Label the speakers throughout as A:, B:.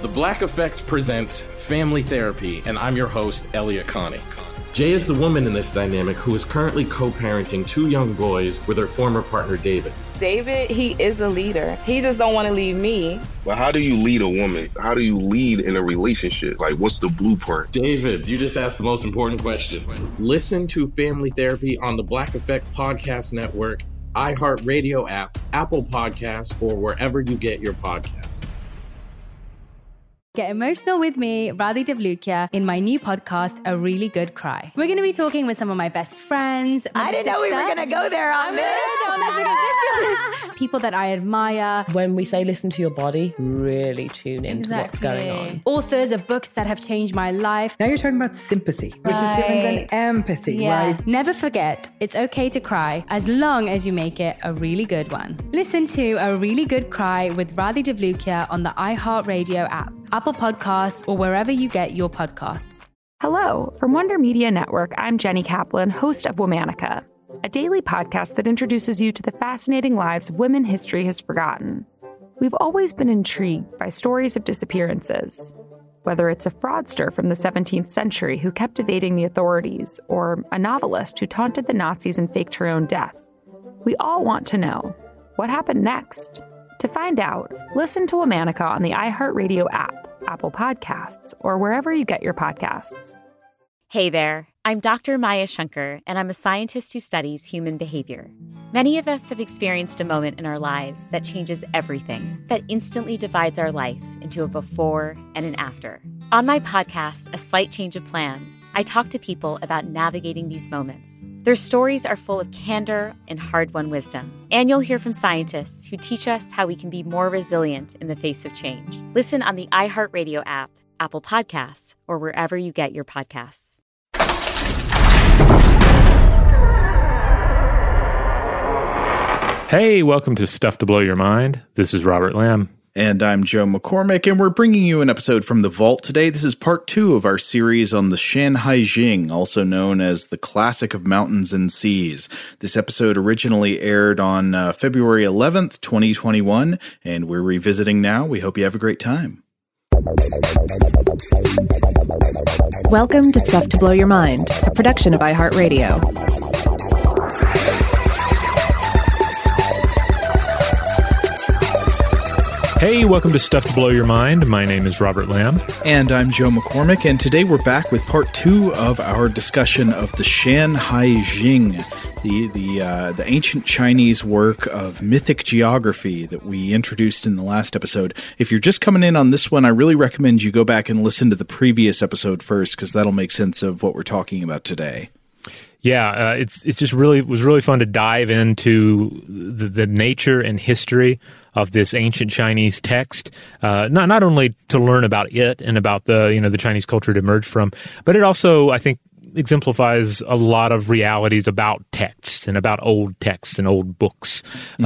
A: The Black Effect presents Family Therapy, and I'm your host, Elliot Connie. Jay is the woman in this dynamic who is currently co-parenting 2 young boys with her former partner, David.
B: David, he is a leader. He just don't want to leave me.
C: But how do you lead a woman? How do you lead in a relationship? Like, what's the blueprint?
A: David, you just asked the most important question. Listen to Family Therapy on the Black Effect Podcast Network, iHeartRadio app, Apple Podcasts, or wherever you get your podcasts.
D: Get emotional with me, Radhi Devlukia, in my new podcast, A Really Good Cry. We're going to be talking with some of my best friends.
E: I didn't know we were going to go there on this.
D: People that I admire.
F: When we say listen to your body, really tune into what's going on.
D: Authors of books that have changed my life.
G: Now you're talking about sympathy, which is different than empathy, right?
D: Never forget, it's okay to cry as long as you make it a really good one. Listen to A Really Good Cry with Radhi Devlukia on the iHeartRadio app, Apple Podcasts, or wherever you get your podcasts.
H: Hello. From Wonder Media Network, I'm Jenny Kaplan, host of Womanica, a daily podcast that introduces you to the fascinating lives of women history has forgotten. We've always been intrigued by stories of disappearances, whether it's a fraudster from the 17th century who kept evading the authorities, or a novelist who taunted the Nazis and faked her own death. We all want to know, what happened next? To find out, listen to Womanica on the iHeartRadio app, Apple Podcasts, or wherever you get your podcasts.
E: Hey there, I'm Dr. Maya Shankar, and I'm a scientist who studies human behavior. Many of us have experienced a moment in our lives that changes everything, that instantly divides our life into a before and an after. On my podcast, A Slight Change of Plans, I talk to people about navigating these moments. Their stories are full of candor and hard-won wisdom. And you'll hear from scientists who teach us how we can be more resilient in the face of change. Listen on the iHeartRadio app, Apple Podcasts, or wherever you get your podcasts.
I: Hey, welcome to Stuff to Blow Your Mind. This is Robert Lamb.
J: And I'm Joe McCormick, and we're bringing you an episode from the Vault today. This is part 2 of our series on the Shanhai Jing, also known as the Classic of Mountains and Seas. This episode originally aired on February 11th, 2021, and we're revisiting now. We hope you have a great time.
K: Welcome to Stuff to Blow Your Mind, a production of iHeartRadio.
I: Hey, welcome to Stuff to Blow Your Mind. My name is Robert Lamb.
J: And I'm Joe McCormick, and today we're back with part 2 of our discussion of the Shanhai Jing, the ancient Chinese work of mythic geography that we introduced in the last episode. If you're just coming in on this one, I really recommend you go back and listen to the previous episode first, because that'll make sense of what we're talking about today.
I: Yeah, it's just was really fun to dive into the nature and history of this ancient Chinese text. Not only to learn about it and about the Chinese culture it emerged from, but it also, I think, exemplifies a lot of realities about texts and about old texts and old books.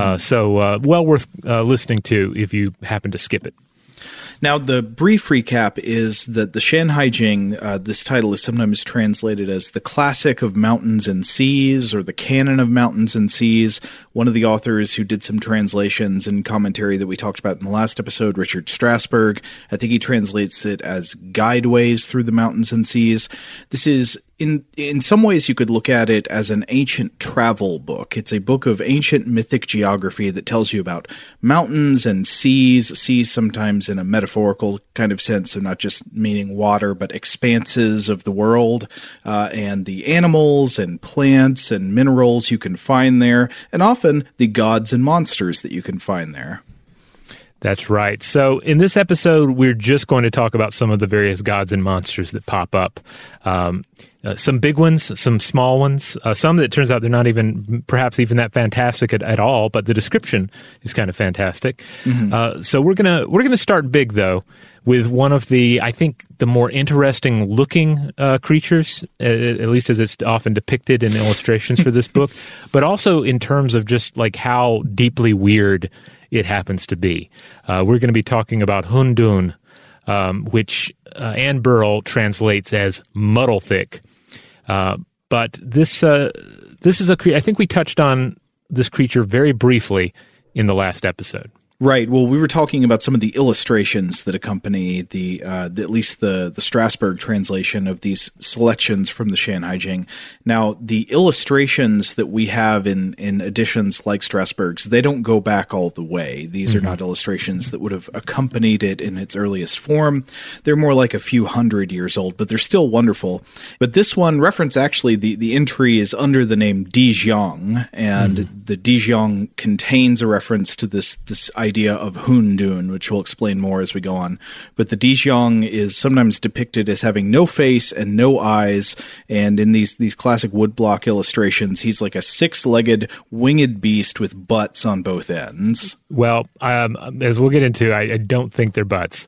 I: So well worth listening to if you happen to skip it.
J: Now, the brief recap is that the Shanhai Jing, this title is sometimes translated as the Classic of Mountains and Seas or the Canon of Mountains and Seas. One of the authors who did some translations and commentary that we talked about in the last episode, Richard Strasberg, I think he translates it as Guideways Through the Mountains and Seas. This is in some ways, you could look at it as an ancient travel book. It's a book of ancient mythic geography that tells you about mountains and seas sometimes in a metaphorical kind of sense, so not just meaning water, but expanses of the world, and the animals and plants and minerals you can find there, and often the gods and monsters that you can find there.
I: That's right. So in this episode, we're just going to talk about some of the various gods and monsters that pop up. Some big ones, some small ones, some that it turns out they're not perhaps even that fantastic at all, but the description is kind of fantastic. Mm-hmm. So we're gonna start big though with one of the, I think, the more interesting looking creatures, at least as it's often depicted in illustrations for this book, but also in terms of just like how deeply weird it happens to be. We're going to be talking about Hundun, which Anne Burrell translates as muddle thick. But this is a creature. I think we touched on this creature very briefly in the last episode.
J: Right. Well, we were talking about some of the illustrations that accompany at least the Strasbourg translation of these selections from the Shanhaijing. Now, the illustrations that we have in editions like Strasbourg's, they don't go back all the way. These are not illustrations that would have accompanied it in its earliest form. They're more like a few hundred years old, but they're still wonderful. But this one reference, actually, the entry is under the name Dijiang, and the Dijiang contains a reference to this idea of Hundun, which we'll explain more as we go on. But the Dijiang is sometimes depicted as having no face and no eyes, and in these classic woodblock illustrations, he's like a six-legged winged beast with butts on both ends.
I: Well, as we'll get into, I don't think they're butts.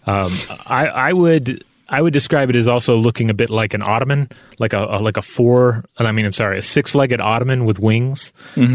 I: I would describe it as also looking a bit like an ottoman, like a six-legged ottoman with wings.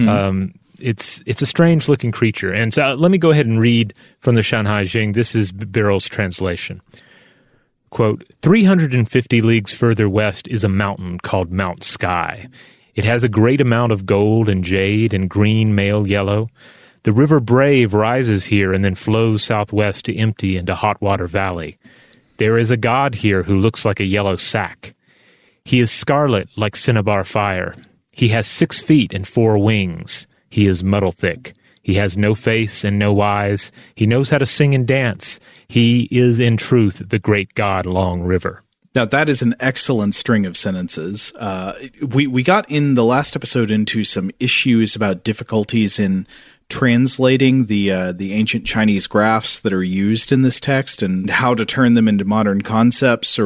I: It's a strange looking creature. And so let me go ahead and read from the Shanhaijing. This is Birrell's translation. Quote, 350 leagues further west is a mountain called Mount Sky. It has a great amount of gold and jade and green male yellow. The river Brave rises here and then flows southwest to empty into Hot Water Valley. There is a god here who looks like a yellow sack. He is scarlet like cinnabar fire. He has 6 feet and 4 wings. He is muddle thick. He has no face and no eyes. He knows how to sing and dance. He is, in truth, the great god Long River.
J: Now, that is an excellent string of sentences. We got in the last episode into some issues about difficulties in translating the ancient Chinese graphs that are used in this text and how to turn them into modern concepts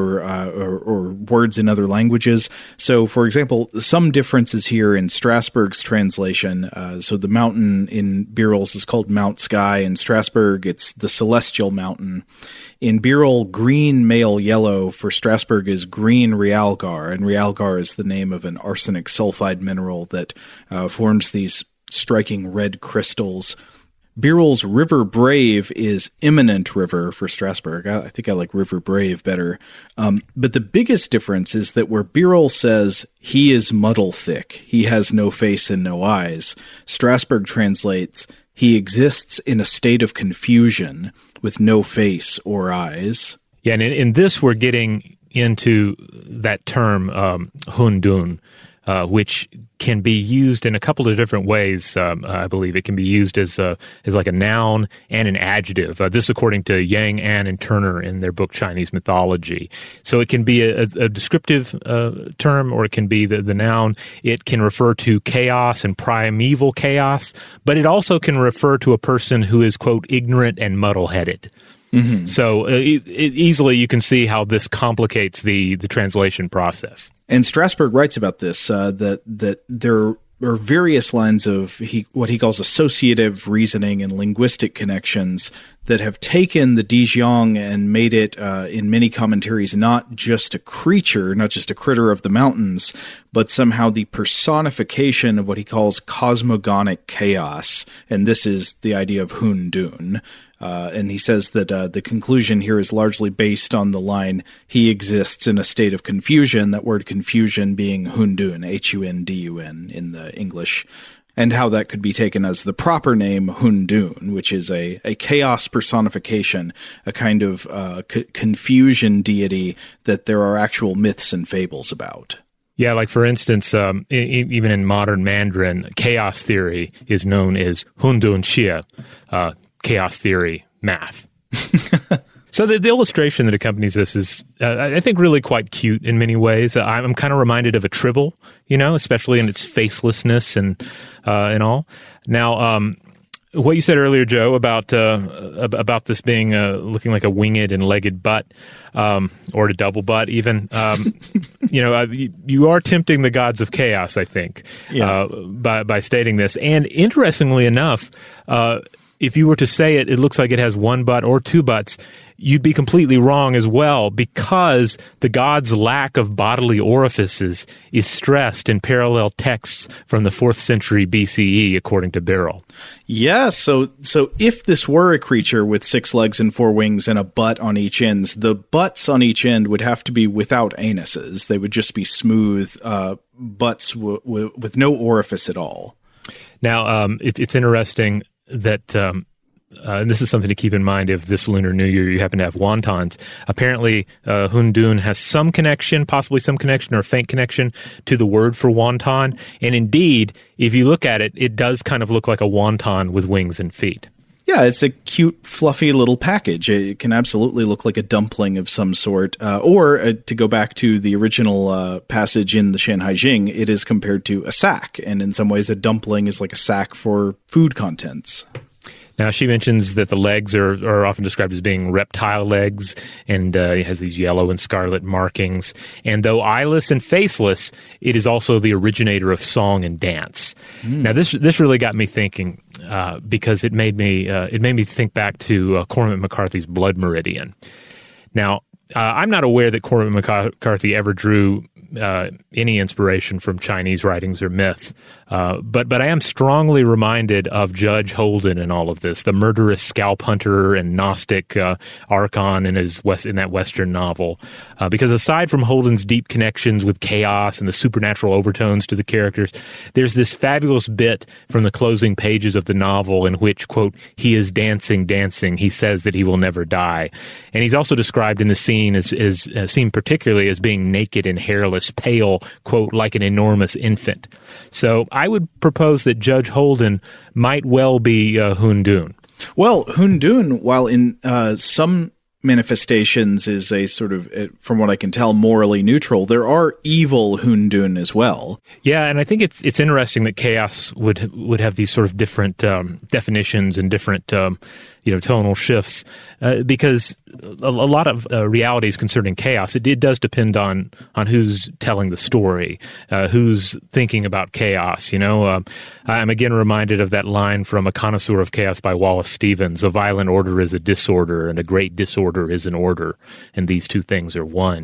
J: or words in other languages. So, for example, some differences here in Strasbourg's translation. So the mountain in Birrell's is called Mount Sky. In Strasbourg, it's the Celestial Mountain. In Birrell, green male yellow for Strasbourg is green realgar, and realgar is the name of an arsenic sulfide mineral that forms these striking red crystals. Birrell's River Brave is Imminent River for Strasbourg. I think I like River Brave better. But the biggest difference is that where Birrell says he is muddle thick, he has no face and no eyes, Strasbourg translates he exists in a state of confusion with no face or eyes.
I: Yeah, and in this we're getting into that term Hundun, which can be used in a couple of different ways. I believe it can be used as like a noun and an adjective. This, according to Yang, An, and Turner in their book Chinese Mythology. So it can be a descriptive term, or it can be the noun. It can refer to chaos and primeval chaos, but it also can refer to a person who is, quote, ignorant and muddle-headed. Mm-hmm. So easily you can see how this complicates the translation process.
J: And Strasbourg writes about this, that there are various lines of what he calls associative reasoning and linguistic connections that have taken the Dijiang and made it, in many commentaries, not just a creature, not just a critter of the mountains, but somehow the personification of what he calls cosmogonic chaos. And this is the idea of Hundun. And he says that the conclusion here is largely based on the line, he exists in a state of confusion, that word confusion being Hundun, Hundun in the English, and how that could be taken as the proper name Hundun, which is a chaos personification, a kind of confusion deity that there are actual myths and fables about.
I: Yeah, like for instance, even in modern Mandarin, chaos theory is known as Hundun Xie, chaos theory math. So the illustration that accompanies this is, I think, really quite cute in many ways. I'm kind of reminded of a tribble, especially in its facelessness and all. Now, what you said earlier, Joe, about this being looking like a winged and legged butt, or a double butt, even. You are tempting the gods of chaos, I think, by stating this. And interestingly enough, if you were to say it looks like it has one butt or two butts, you'd be completely wrong as well, because the god's lack of bodily orifices is stressed in parallel texts from the 4th century BCE, according to Birrell.
J: Yeah, so if this were a creature with 6 legs and 4 wings and a butt on each end, the butts on each end would have to be without anuses. They would just be smooth butts with no orifice at all.
I: Now, it's interesting that and this is something to keep in mind if this Lunar New Year you happen to have wontons. Apparently, Hundun has some connection, possibly some connection or a faint connection to the word for wonton. And indeed, if you look at it, it does kind of look like a wonton with wings and feet.
J: Yeah, it's a cute, fluffy little package. It can absolutely look like a dumpling of some sort. Or, to go back to the original passage in the Shanhai Jing, it is compared to a sack. And in some ways, a dumpling is like a sack for food contents.
I: Now, she mentions that the legs are often described as being reptile legs, and it has these yellow and scarlet markings. And though eyeless and faceless, it is also the originator of song and dance. Now, this really got me thinking because it made me think back to Cormac McCarthy's Blood Meridian. Now, I'm not aware that Cormac McCarthy ever drew any inspiration from Chinese writings or myth, but I am strongly reminded of Judge Holden in all of this, the murderous scalp hunter and Gnostic archon in that Western novel. Because aside from Holden's deep connections with chaos and the supernatural overtones to the characters, there's this fabulous bit from the closing pages of the novel in which, quote, he is dancing, dancing. He says that he will never die. And he's also described in the scene seen particularly as being naked and hairless, pale, quote, like an enormous infant. So I would propose that Judge Holden might well be Hundun.
J: Well, Hundun, while in some manifestations is a sort of, from what I can tell, morally neutral, there are evil Hundun as well.
I: Yeah, and I think it's interesting that chaos would have these sort of different definitions and different tonal shifts because a lot of realities concerning chaos, it does depend on who's telling the story, who's thinking about chaos. I'm again reminded of that line from A Connoisseur of Chaos by Wallace Stevens: a violent order is a disorder, and a great disorder is an order, and these two things are one.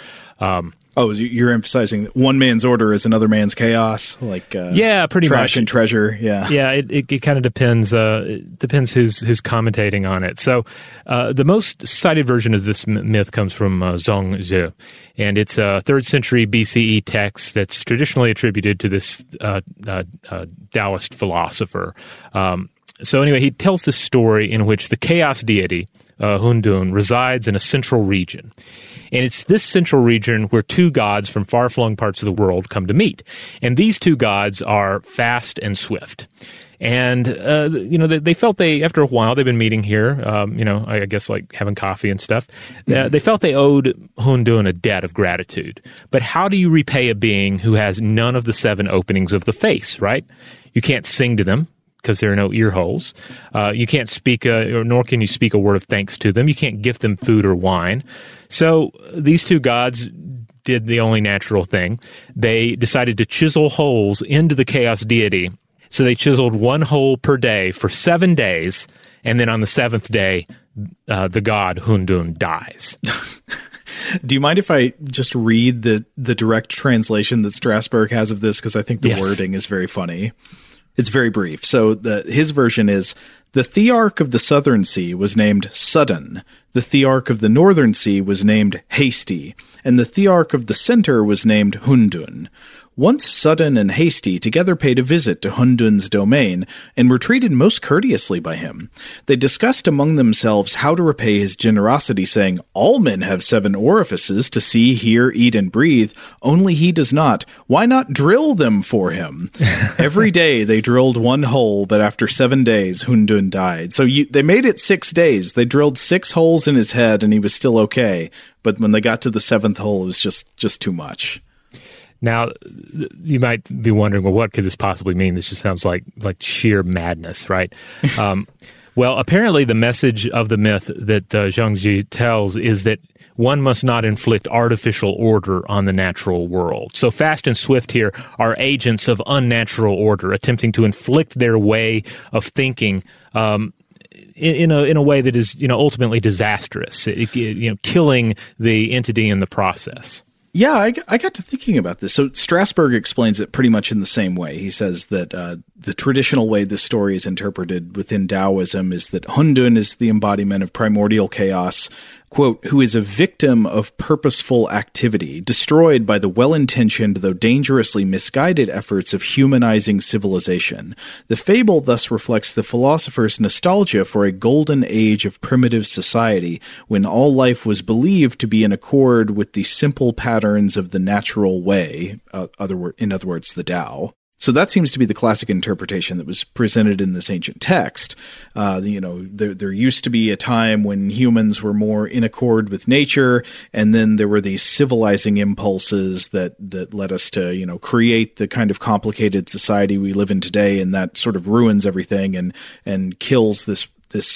I: You're
J: emphasizing that one man's order is another man's chaos, like
I: yeah, pretty
J: trash
I: much.
J: And treasure. Yeah,
I: yeah. It kind of depends. It depends who's commentating on it. So the most cited version of this myth comes from Zhongzhi, and it's a 3rd century BCE text that's traditionally attributed to this Taoist philosopher. So anyway, he tells this story in which the chaos deity Hundun resides in a central region. And it's this central region where two gods from far-flung parts of the world come to meet. And these two gods are Fast and Swift. And, they felt after a while, they've been meeting here, I guess like having coffee and stuff. They felt they owed Hundun a debt of gratitude. But how do you repay a being who has none of the 7 openings of the face, right? You can't sing to them, because there are no ear holes. You can't speak, nor can you speak a word of thanks to them. You can't gift them food or wine. So these two gods did the only natural thing. They decided to chisel holes into the chaos deity. So they chiseled 1 hole per day for 7 days, and then on the 7th day, the god Hundun dies.
J: Do you mind if I just read the direct translation that Strasberg has of this? Because I think the wording is very funny. It's very brief. So his version is, the Thearch of the Southern Sea was named Sudden, the Thearch of the Northern Sea was named Hasty, and the Thearch of the Center was named Hundun. Once Sudden and Hasty together paid a visit to Hundun's domain, and were treated most courteously by him. They discussed among themselves how to repay his generosity, saying, all men have 7 orifices to see, hear, eat, and breathe, only he does not. Why not drill them for him? Every day they drilled 1 hole, but after 7 days, Hundun died. So they made it 6 days. They drilled 6 holes in his head, and he was still okay. But when they got to the 7th hole, it was just too much.
I: Now, you might be wondering, well, what could this possibly mean? This just sounds like sheer madness, right? Well, apparently the message of the myth that Zhongzhi tells is that one must not inflict artificial order on the natural world. So Fast and Swift here are agents of unnatural order, attempting to inflict their way of thinking in a way that is, ultimately disastrous, killing the entity in the process.
J: Yeah, I got to thinking about this. So Strasberg explains it pretty much in the same way. He says that the traditional way this story is interpreted within Taoism is that Hundun is the embodiment of primordial chaos, quote, who is a victim of purposeful activity, destroyed by the well-intentioned though dangerously misguided efforts of humanizing civilization. The fable thus reflects the philosopher's nostalgia for a golden age of primitive society, when all life was believed to be in accord with the simple patterns of the natural way, in other words, the Tao. So that seems to be the classic interpretation that was presented in this ancient text. There used to be a time when humans were more in accord with nature, and then there were these civilizing impulses that led us to, create the kind of complicated society we live in today, and that sort of ruins everything and kills this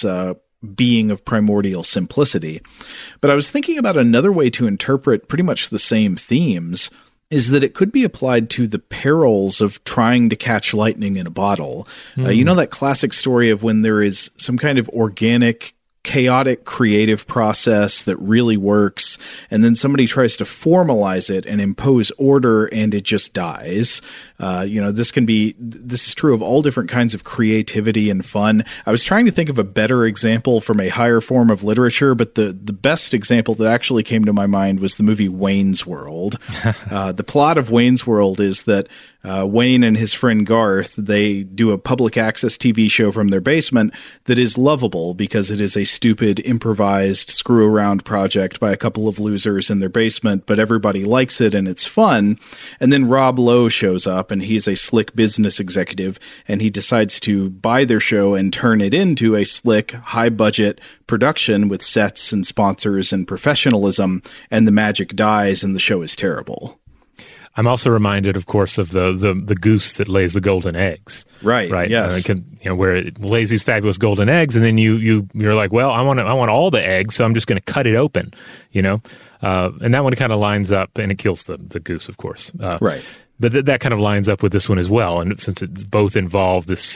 J: being of primordial simplicity. But I was thinking about another way to interpret pretty much the same themes, is that it could be applied to the perils of trying to catch lightning in a bottle. That classic story of when there is some kind of organic, chaotic, creative process that really works, and then somebody tries to formalize it and impose order, and it just dies. This is true of all different kinds of creativity and fun. I was trying to think of a better example from a higher form of literature, but the best example that actually came to my mind was the movie Wayne's World. The plot of Wayne's World is that Wayne and his friend Garth, they do a public access TV show from their basement that is lovable because it is a stupid, improvised, screw-around project by a couple of losers in their basement, but everybody likes it and it's fun. And then Rob Lowe shows up, and he's a slick business executive, and he decides to buy their show and turn it into a slick, high-budget production with sets and sponsors and professionalism, and the magic dies and the show is terrible.
I: I'm also reminded, of course, of the goose that lays the golden eggs. Right.
J: Yes.
I: Where it lays these fabulous golden eggs, and then you're like, well, I want all the eggs, so I'm just going to cut it open, and that one kind of lines up, and it kills the goose, of course.
J: Right.
I: But that kind of lines up with this one as well, and since it's both involved this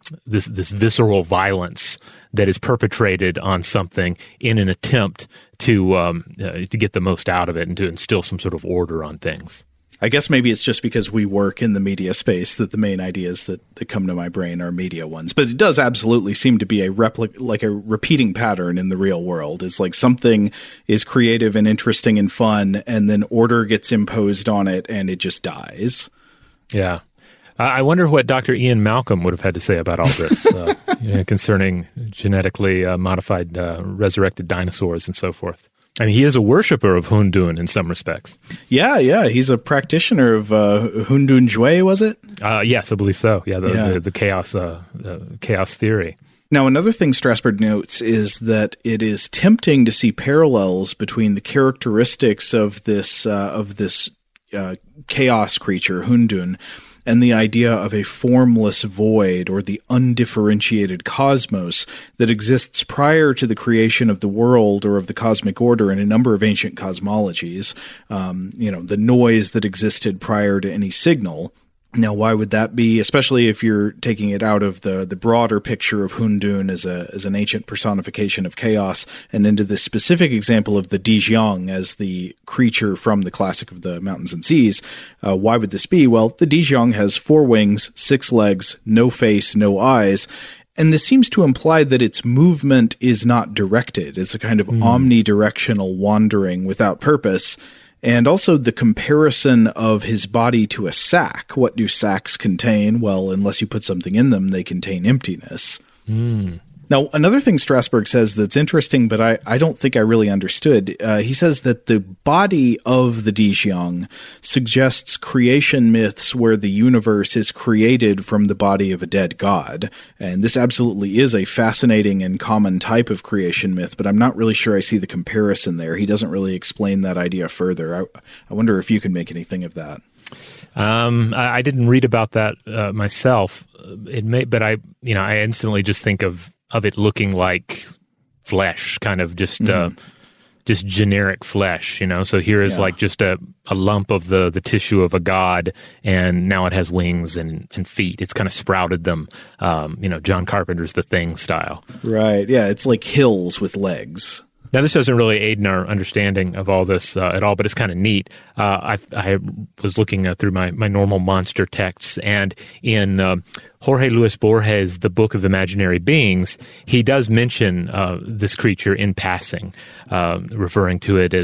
I: visceral violence that is perpetrated on something in an attempt to get the most out of it and to instill some sort of order on things.
J: I guess maybe it's just because we work in the media space that the main ideas that come to my brain are media ones. But it does absolutely seem to be a repeating pattern in the real world. It's like something is creative and interesting and fun, and then order gets imposed on it, and it just dies.
I: Yeah. I wonder what Dr. Ian Malcolm would have had to say about all this concerning genetically modified resurrected dinosaurs and so forth. I mean, he is a worshiper of Hundun in some respects.
J: Yeah. He's a practitioner of Hundun Jue, was it?
I: Yes, I believe so. Yeah, the chaos theory.
J: Now, another thing Strasberg notes is that it is tempting to see parallels between the characteristics of this chaos creature, Hundun, and the idea of a formless void, or the undifferentiated cosmos that exists prior to the creation of the world or of the cosmic order in a number of ancient cosmologies. The noise that existed prior to any signal. Now, why would that be? Especially if you're taking it out of the broader picture of Hundun as an ancient personification of chaos, and into the specific example of the Dijiang as the creature from the classic of the mountains and seas. Why would this be? Well, the Dijiang has 4 wings, 6 legs, no face, no eyes. And this seems to imply that its movement is not directed. It's a kind of omnidirectional wandering without purpose. And also the comparison of his body to a sack. What do sacks contain? Well, unless you put something in them, they contain emptiness. Now, another thing Strasberg says that's interesting, but I don't think I really understood. He says that the body of the Dijiang suggests creation myths where the universe is created from the body of a dead god. And this absolutely is a fascinating and common type of creation myth, but I'm not really sure I see the comparison there. He doesn't really explain that idea further. I wonder if you can make anything of that.
I: I didn't read about that myself. But I instantly just think of it looking like flesh, kind of just generic flesh, So here is like just a lump of the tissue of a god, and now it has wings and feet. It's kind of sprouted them, John Carpenter's The Thing style.
J: Right, yeah, it's like hills with legs.
I: Now, this doesn't really aid in our understanding of all this at all, but it's kind of neat. I was looking through my normal monster texts, and in Jorge Luis Borges' The Book of Imaginary Beings, he does mention this creature in passing, referring to it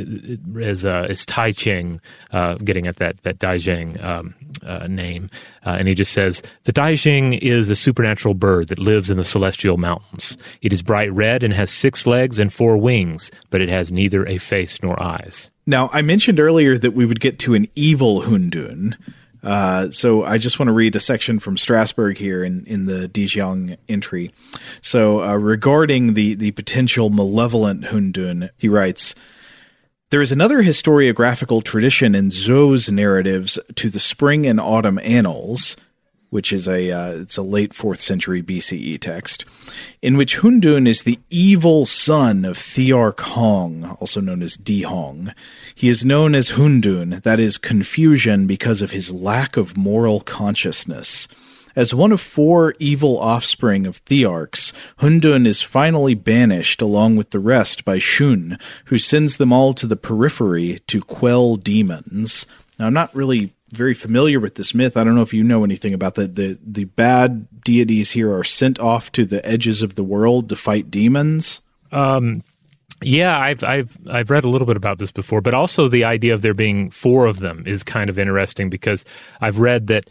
I: as Tai Ching, getting at that Daijing name. And he just says, the Daijing is a supernatural bird that lives in the celestial mountains. It is bright red and has 6 legs and 4 wings, but it has neither a face nor eyes.
J: Now, I mentioned earlier that we would get to an evil Hundun. So I just want to read a section from Strasbourg here in the Dijiang entry. So regarding the potential malevolent Hundun, he writes, there is another historiographical tradition in Zhou's narratives to the Spring and Autumn Annals, which is it's a late 4th century BCE text, in which Hundun is the evil son of Thearch Hong, also known as Di Hong. He is known as Hundun, that is, confusion, because of his lack of moral consciousness. As one of 4 evil offspring of Thearchs, Hundun is finally banished along with the rest by Shun, who sends them all to the periphery to quell demons. Now, I'm not really very familiar with this myth. I don't know if you know anything about that. The bad deities here are sent off to the edges of the world to fight demons.
I: Yeah, I've read a little bit about this before, but also the idea of there being 4 of them is kind of interesting, because I've read that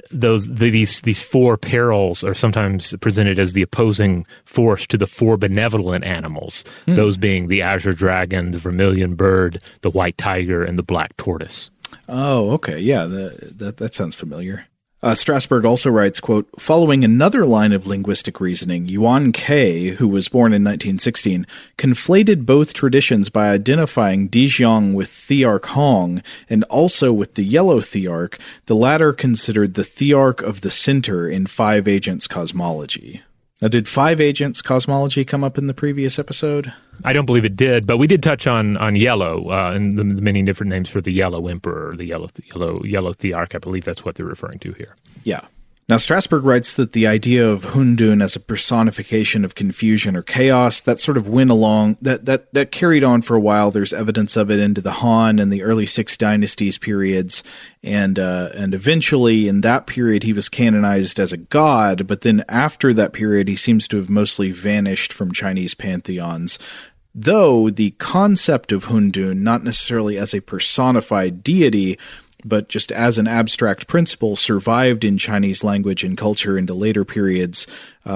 I: these 4 perils are sometimes presented as the opposing force to the 4 benevolent animals, those being the azure dragon, the vermilion bird, the white tiger, and the black tortoise.
J: Oh, okay. Yeah, that sounds familiar. Strasbourg also writes, quote, following another line of linguistic reasoning, Yuan Ke, who was born in 1916, conflated both traditions by identifying Dijiang with Thearch Hong and also with the yellow Thearch, the latter considered the Thearch of the center in 5 Agents cosmology. Now, did 5 Agents cosmology come up in the previous episode?
I: I don't believe it did, but we did touch on yellow and the many different names for the yellow emperor, the yellow Thearch. I believe that's what they're referring to here.
J: Yeah. Now, Strasbourg writes that the idea of Hundun as a personification of confusion or chaos, that sort of went along, that carried on for a while. There's evidence of it into the Han and the early 6 dynasties periods, and eventually in that period he was canonized as a god, but then after that period he seems to have mostly vanished from Chinese pantheons. Though the concept of Hundun, not necessarily as a personified deity, but just as an abstract principle, survived in Chinese language and culture into later periods,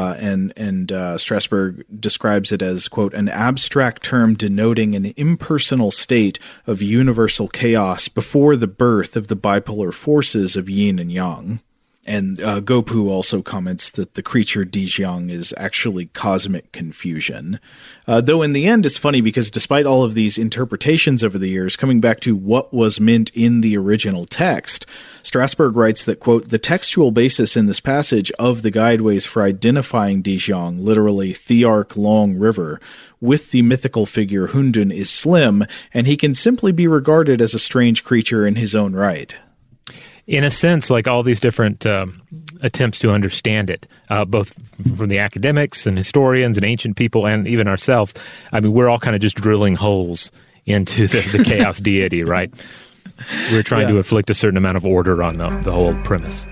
J: and Strasbourg describes it as, quote, an abstract term denoting an impersonal state of universal chaos before the birth of the bipolar forces of yin and yang. And Gopu also comments that the creature Dijiang is actually cosmic confusion. Though in the end, it's funny because despite all of these interpretations over the years, coming back to what was meant in the original text, Strasbourg writes that, quote, the textual basis in this passage of the guideways for identifying Dijiang, literally Thearch Long River, with the mythical figure Hundun is slim, and he can simply be regarded as a strange creature in his own right.
I: In a sense, like all these different attempts to understand it, both from the academics and historians and ancient people and even ourselves, I mean, we're all kind of just drilling holes into the chaos deity, right? We're trying to inflict a certain amount of order on the whole premise.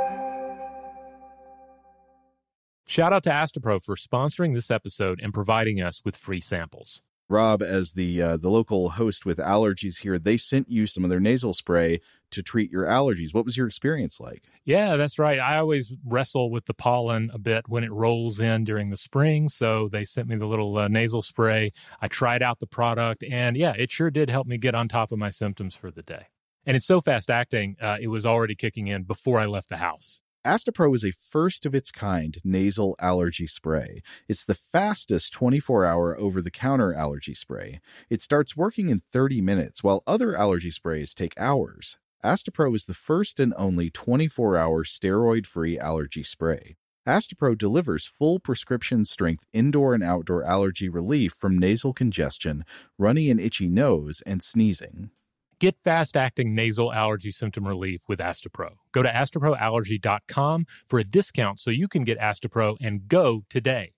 I: Shout out to Astepro for sponsoring this episode and providing us with free samples.
L: Rob, as the local host with allergies here, they sent you some of their nasal spray to treat your allergies. What was your experience like?
I: Yeah, that's right. I always wrestle with the pollen a bit when it rolls in during the spring, so they sent me the little nasal spray. I tried out the product, and yeah, it sure did help me get on top of my symptoms for the day. And it's so fast-acting, it was already kicking in before I left the house.
L: Astepro is a first-of-its-kind nasal allergy spray. It's the fastest 24-hour over-the-counter allergy spray. It starts working in 30 minutes, while other allergy sprays take hours. Astepro is the first and only 24-hour steroid-free allergy spray. Astepro delivers full prescription-strength indoor and outdoor allergy relief from nasal congestion, runny and itchy nose, and sneezing.
I: Get fast-acting nasal allergy symptom relief with Astepro. Go to asteproallergy.com for a discount so you can get Astepro and go today.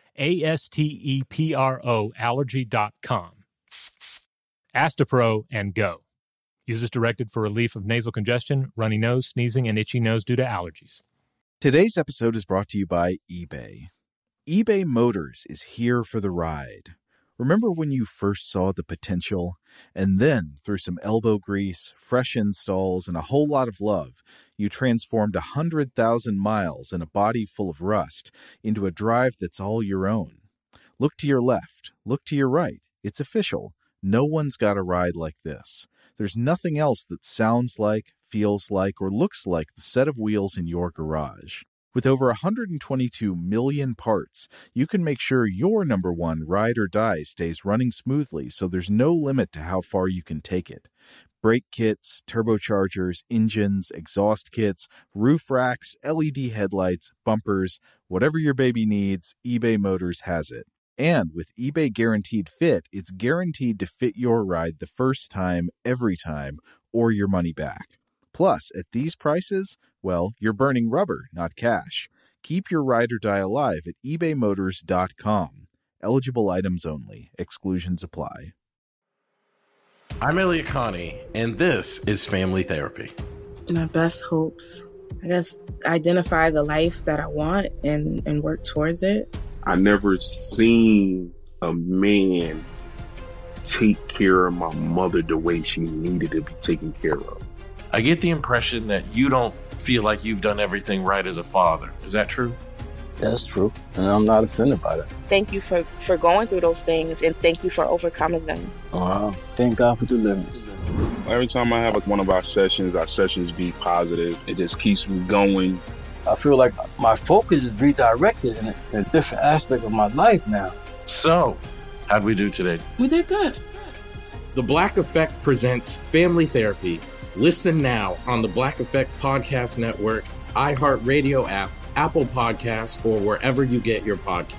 I: ASTEPRO allergy.com. Astepro and go. Use as directed for relief of nasal congestion, runny nose, sneezing, and itchy nose due to allergies.
L: Today's episode is brought to you by eBay. eBay Motors is here for the ride. Remember when you first saw the potential? And then, through some elbow grease, fresh installs, and a whole lot of love, you transformed 100,000 miles and a body full of rust into a drive that's all your own. Look to your left. Look to your right. It's official. No one's got a ride like this. There's nothing else that sounds like, feels like, or looks like the set of wheels in your garage. With over 122 million parts, you can make sure your number one ride or die stays running smoothly, so there's no limit to how far you can take it. Brake kits, turbochargers, engines, exhaust kits, roof racks, LED headlights, bumpers, whatever your baby needs, eBay Motors has it. And with eBay Guaranteed Fit, it's guaranteed to fit your ride the first time, every time, or your money back. Plus, at these prices, well, you're burning rubber, not cash. Keep your ride or die alive at ebaymotors.com. Eligible items only. Exclusions apply.
A: I'm Elliot Connie, and this is Family Therapy.
M: My best hopes, I guess, identify the life that I want and work towards it.
C: I never seen a man take care of my mother the way she needed to be taken care of.
A: I get the impression that you don't feel like you've done everything right as a father. Is that true?
N: That's true, and I'm not offended by that.
B: Thank you for going through those things, and thank you for overcoming them.
N: Wow. Thank God for deliverance.
C: Every time I have one of our sessions be positive. It just keeps me going.
N: I feel like my focus is redirected in a different aspect of my life now.
A: So, how'd we do today?
M: We did good.
A: The Black Effect presents Family Therapy. Listen now on the Black Effect Podcast Network, iHeartRadio app, Apple Podcasts, or wherever you get your podcasts.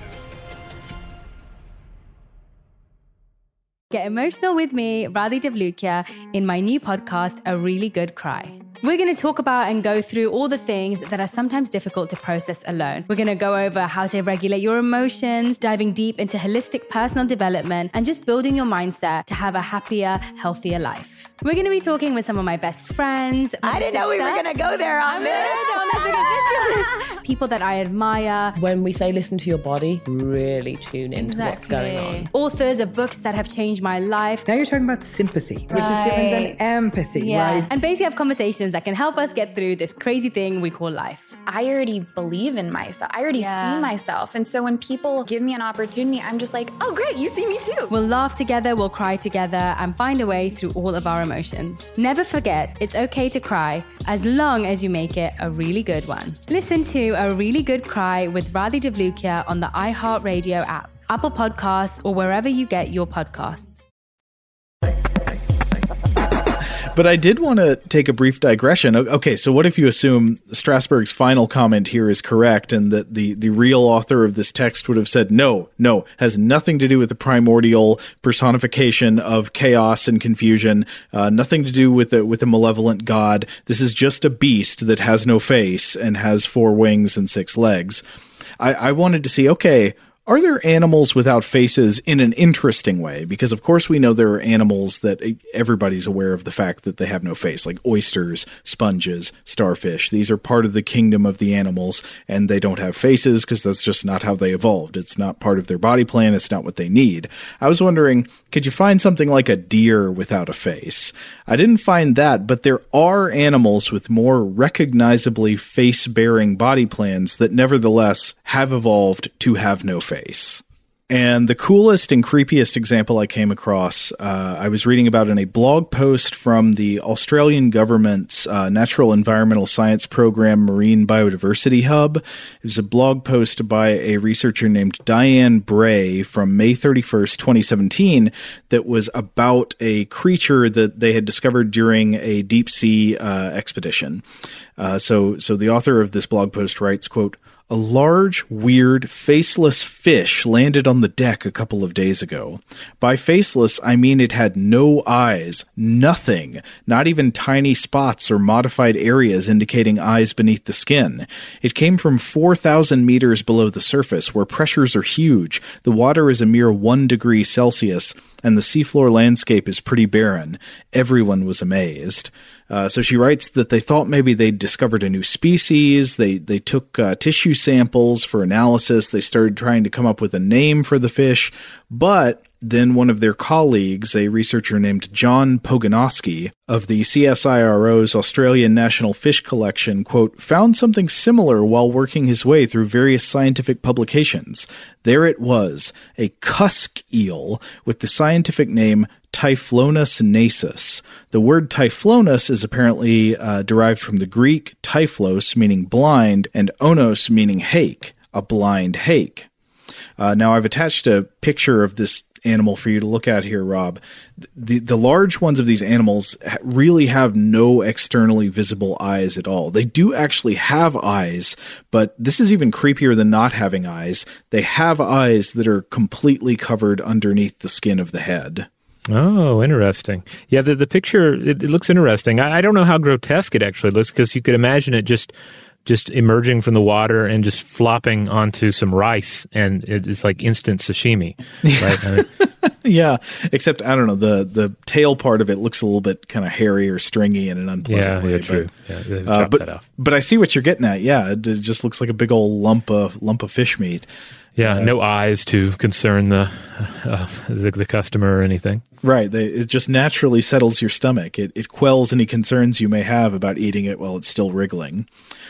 D: Get emotional with me, Radhi Devlukia, in my new podcast, A Really Good Cry. We're going to talk about and go through all the things that are sometimes difficult to process alone. We're going to go over how to regulate your emotions, diving deep into holistic personal development, and just building your mindset to have a happier, healthier life. We're going to be talking with some of my best friends.
O: I didn't know we were going to go there on this.
D: People that I admire.
F: When we say listen to your body, really tune into what's going on.
D: Authors of books that have changed my life.
G: Now you're talking about sympathy, which is different than empathy, right?
D: And basically have conversations that can help us get through this crazy thing we call life.
O: I already believe in myself. I already see myself. And so when people give me an opportunity, I'm just like, oh, great, you see me too.
D: We'll laugh together, we'll cry together, and find a way through all of our emotions. Never forget, it's okay to cry, as long as you make it a really good one. Listen to A Really Good Cry with Radhi Devlukia on the iHeartRadio app, Apple Podcasts, or wherever you get your podcasts.
J: But I did want to take a brief digression. Okay, so what if you assume Strasberg's final comment here is correct and that the real author of this text would have said, no, has nothing to do with the primordial personification of chaos and confusion, nothing to do with a malevolent god. This is just a beast that has no face and has 4 wings and 6 legs. I wanted to see, okay, are there animals without faces in an interesting way? Because, of course, we know there are animals that everybody's aware of the fact that they have no face, like oysters, sponges, starfish. These are part of the kingdom of the animals, and they don't have faces because that's just not how they evolved. It's not part of their body plan. It's not what they need. I was wondering, could you find something like a deer without a face? I didn't find that, but there are animals with more recognizably face-bearing body plans that nevertheless have evolved to have no face. And the coolest and creepiest example I came across, I was reading about in a blog post from the Australian government's Natural Environmental Science Program Marine Biodiversity Hub. It was a blog post by a researcher named Diane Bray from May 31st, 2017, that was about a creature that they had discovered during a deep sea expedition. So the author of this blog post writes, quote, "A large, weird, faceless fish landed on the deck a couple of days ago. By faceless, I mean it had no eyes, nothing, not even tiny spots or modified areas indicating eyes beneath the skin. It came from 4,000 meters below the surface, where pressures are huge. The water is a mere 1 degree Celsius. and the seafloor landscape is pretty barren. Everyone was amazed. So she writes that they thought maybe they'd discovered a new species. They took tissue samples for analysis. They started trying to come up with a name for the fish, but then one of their colleagues, a researcher named John Pogonoski of the CSIRO's Australian National Fish Collection, quote, found something similar while working his way through various scientific publications. There it was, a cusk eel with the scientific name Typhlonus nasus. The word typhlonus is apparently derived from the Greek typhlos, meaning blind, and onos, meaning hake, a blind hake. Now, I've attached a picture of this animal for you to look at here, Rob. The large ones of these animals really have no externally visible eyes at all. They do actually have eyes, but this is even creepier than not having eyes. They have eyes that are completely covered underneath the skin of the head.
I: Oh, interesting. Yeah, the picture, it looks interesting. I don't know how grotesque it actually looks, because you could imagine it just emerging from the water and just flopping onto some rice, and it's like instant sashimi, right?
J: Yeah, except, I don't know, the tail part of it looks a little bit kind of hairy or stringy in an unpleasant way.
I: Yeah, true. Chop that off.
J: But I see what you're getting at. Yeah, it just looks like a big old lump of fish meat.
I: Yeah, no eyes to concern the customer or anything.
J: Right. It just naturally settles your stomach. It quells any concerns you may have about eating it while it's still wriggling.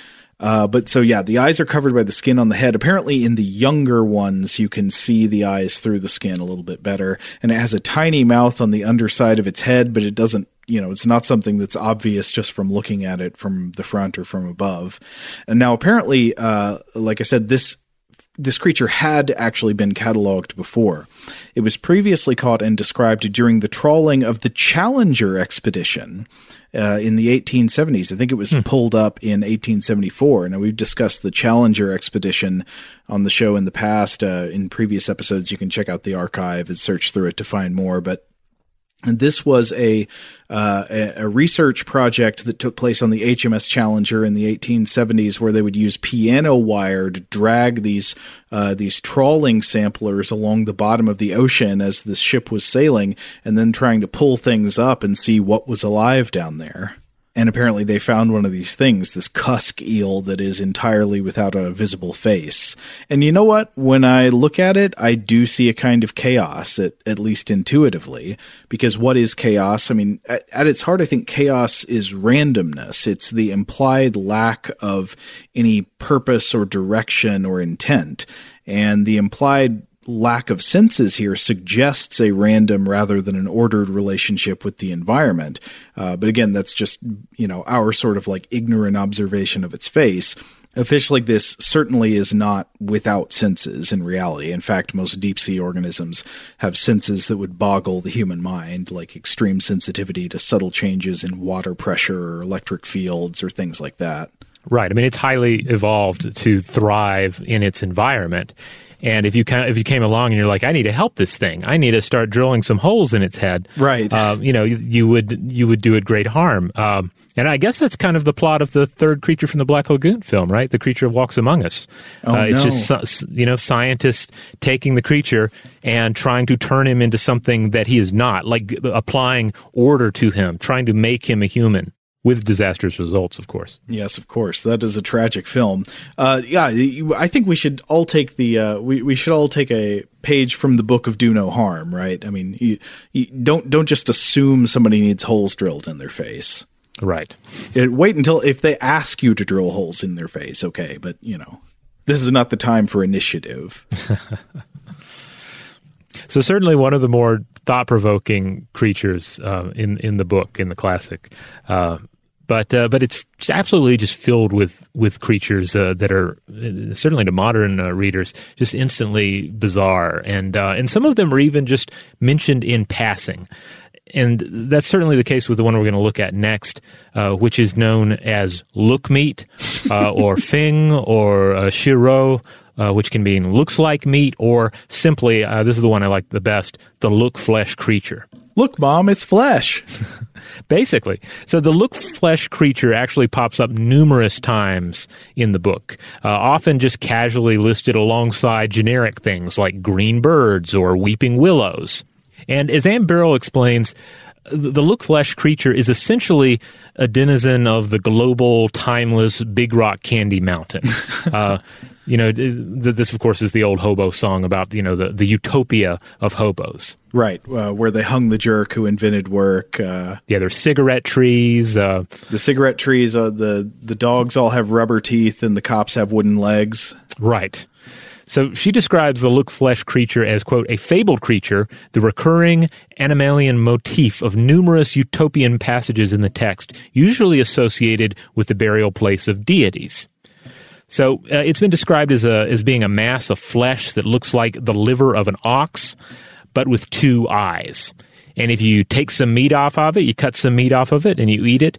J: But so, yeah, the eyes are covered by the skin on the head. Apparently in the younger ones, you can see the eyes through the skin a little bit better. And it has a tiny mouth on the underside of its head, but it doesn't, it's not something that's obvious just from looking at it from the front or from above. And now apparently, like I said, this creature had actually been cataloged before. It was previously caught and described during the trawling of the Challenger expedition in the 1870s. I think it was pulled up in 1874. Now, we've discussed the Challenger expedition on the show in the past. In previous episodes, you can check out the archive and search through it to find more. But this was a research project that took place on the HMS Challenger in the 1870s, where they would use piano wire to drag these trawling samplers along the bottom of the ocean as the ship was sailing, and then trying to pull things up and see what was alive down there. And apparently they found one of these things, this cusk eel that is entirely without a visible face. And you know what? When I look at it, I do see a kind of chaos, at least intuitively. Because what is chaos? I mean, at its heart, I think chaos is randomness. It's the implied lack of any purpose or direction or intent. And the implied lack of senses here suggests a random rather than an ordered relationship with the environment. But again, that's just, our sort of like ignorant observation of its face. A fish like this certainly is not without senses in reality. In fact, most deep sea organisms have senses that would boggle the human mind, like extreme sensitivity to subtle changes in water pressure or electric fields or things like that.
I: Right. I mean, it's highly evolved to thrive in its environment. And if you came along and you're like, I need to help this thing, I need to start drilling some holes in its head,
J: right?
I: You would do it great harm. And I guess that's kind of the plot of the third Creature from the Black Lagoon film, right? The creature walks among us. It's just scientists taking the creature and trying to turn him into something that he is not, like applying order to him, trying to make him a human. With disastrous results, of course.
J: Yes, of course. That is a tragic film. I think we should all take we should all take a page from the book of Do No Harm, right? I mean, you don't just assume somebody needs holes drilled in their face.
I: Right.
J: Wait until if they ask you to drill holes in their face, okay? But this is not the time for initiative.
I: So certainly one of the more thought-provoking creatures in the book, in the classic. But it's absolutely just filled with creatures that are certainly to modern readers just instantly bizarre, and some of them are even just mentioned in passing. And that's certainly the case with the one we're going to look at next, which is known as look meat, or fing, or shiro, which can mean looks like meat, or simply, this is the one I like the best, the look flesh creature.
J: Look, Mom, it's flesh.
I: Basically. So the look flesh creature actually pops up numerous times in the book, often just casually listed alongside generic things like green birds or weeping willows. And as Ann Barrow explains, the look flesh creature is essentially a denizen of the global, timeless Big Rock Candy Mountain. This, of course, is the old hobo song about, the utopia of hobos.
J: Right, where they hung the jerk who invented work.
I: There's cigarette trees.
J: The cigarette trees, the dogs all have rubber teeth and the cops have wooden legs.
I: Right. So she describes the look flesh creature as, quote, a fabled creature, the recurring animalian motif of numerous utopian passages in the text, usually associated with the burial place of deities. So it's been described as being a mass of flesh that looks like the liver of an ox, but with two eyes. And if you take some meat off of it, you cut some meat off of it, and you eat it,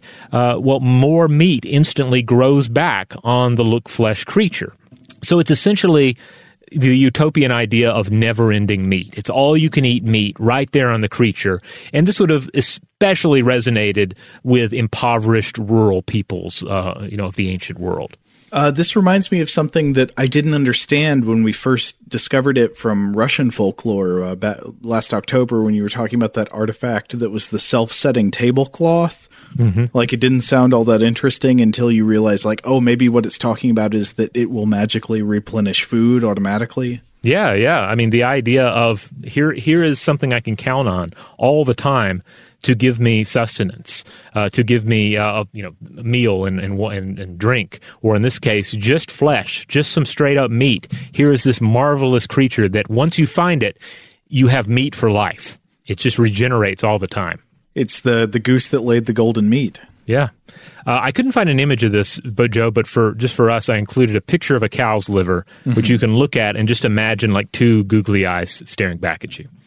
I: more meat instantly grows back on the look flesh creature. So it's essentially the utopian idea of never-ending meat. It's all-you-can-eat meat right there on the creature. And this would have especially resonated with impoverished rural peoples, of the ancient world.
J: This reminds me of something that I didn't understand when we first discovered it from Russian folklore last October when you were talking about that artifact that was the self-setting tablecloth. Mm-hmm. Like, it didn't sound all that interesting until you realize, maybe what it's talking about is that it will magically replenish food automatically.
I: Yeah. I mean, the idea of here is something I can count on all the time to give me sustenance, to give me a meal and drink, or in this case, just flesh, just some straight up meat. Here is this marvelous creature that once you find it, you have meat for life. It just regenerates all the time.
J: It's the goose that laid the golden meat.
I: Yeah. I couldn't find an image of this, but for us, I included a picture of a cow's liver, which you can look at and just imagine like two googly eyes staring back at you.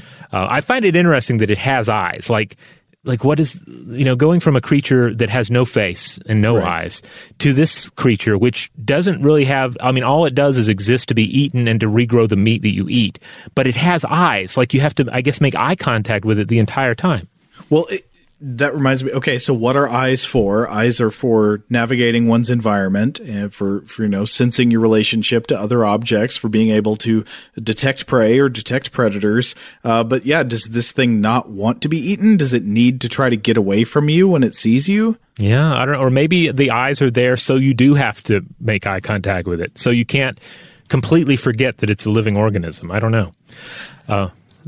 I: I find it interesting that it has eyes. Like what is, going from a creature that has no face and no eyes to this creature, which doesn't really have, all it does is exist to be eaten and to regrow the meat that you eat. But it has eyes. Like, you have to, I guess, make eye contact with it the entire time.
J: Well, that reminds me. Okay, so what are eyes for? Eyes are for navigating one's environment and for sensing your relationship to other objects, for being able to detect prey or detect predators. But yeah, does this thing not want to be eaten? Does it need to try to get away from you when it sees you?
I: Yeah, I don't know. Or maybe the eyes are there so you do have to make eye contact with it. So you can't completely forget that it's a living organism. I don't know. I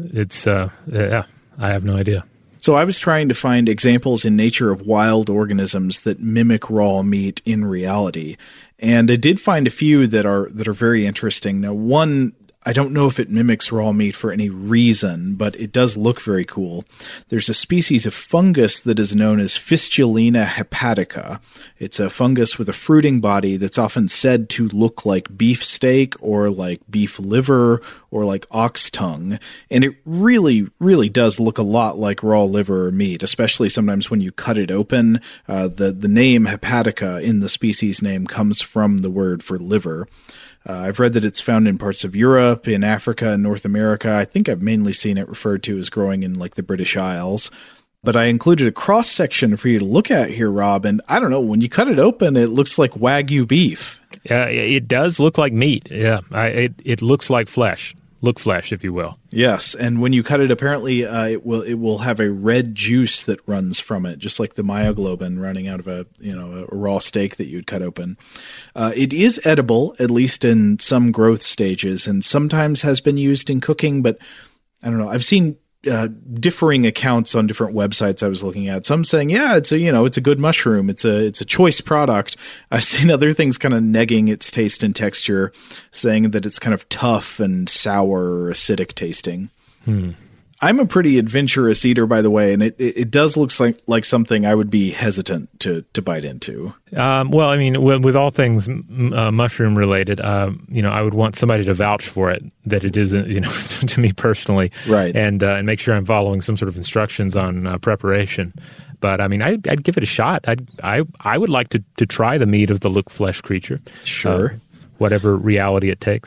I: have no idea.
J: So I was trying to find examples in nature of wild organisms that mimic raw meat in reality, and I did find a few that are very interesting. Now, one, I don't know if it mimics raw meat for any reason, but it does look very cool. There's a species of fungus that is known as Fistulina hepatica. It's a fungus with a fruiting body that's often said to look like beef steak or like beef liver or like ox tongue. And it really, really does look a lot like raw liver or meat, especially sometimes when you cut it open. The name hepatica in the species name comes from the word for liver. I've read that it's found in parts of Europe, in Africa, and North America. I think I've mainly seen it referred to as growing in like the British Isles. But I included a cross-section for you to look at here, Rob, and I don't know, when you cut it open, it looks like Wagyu beef.
I: It does look like meat, yeah. It looks like flesh. Look flesh, if you will.
J: Yes, and when you cut it, apparently it will have a red juice that runs from it, just like the myoglobin running out of a raw steak that you'd cut open. It is edible, at least in some growth stages, and sometimes has been used in cooking. But I don't know. I've seen differing accounts on different websites I was looking at. Some saying, yeah, it's a good mushroom. It's a choice product. I've seen other things kind of negging its taste and texture, saying that it's kind of tough and sour or acidic tasting. I'm a pretty adventurous eater, by the way, and it does look like something I would be hesitant to bite into.
I: Well, I mean, with all things mushroom related, I would want somebody to vouch for it, that it isn't, to me personally,
J: right?
I: And make sure I'm following some sort of instructions on preparation. But I mean, I'd give it a shot. I would like to try the meat of the look flesh creature.
J: Sure,
I: whatever reality it takes.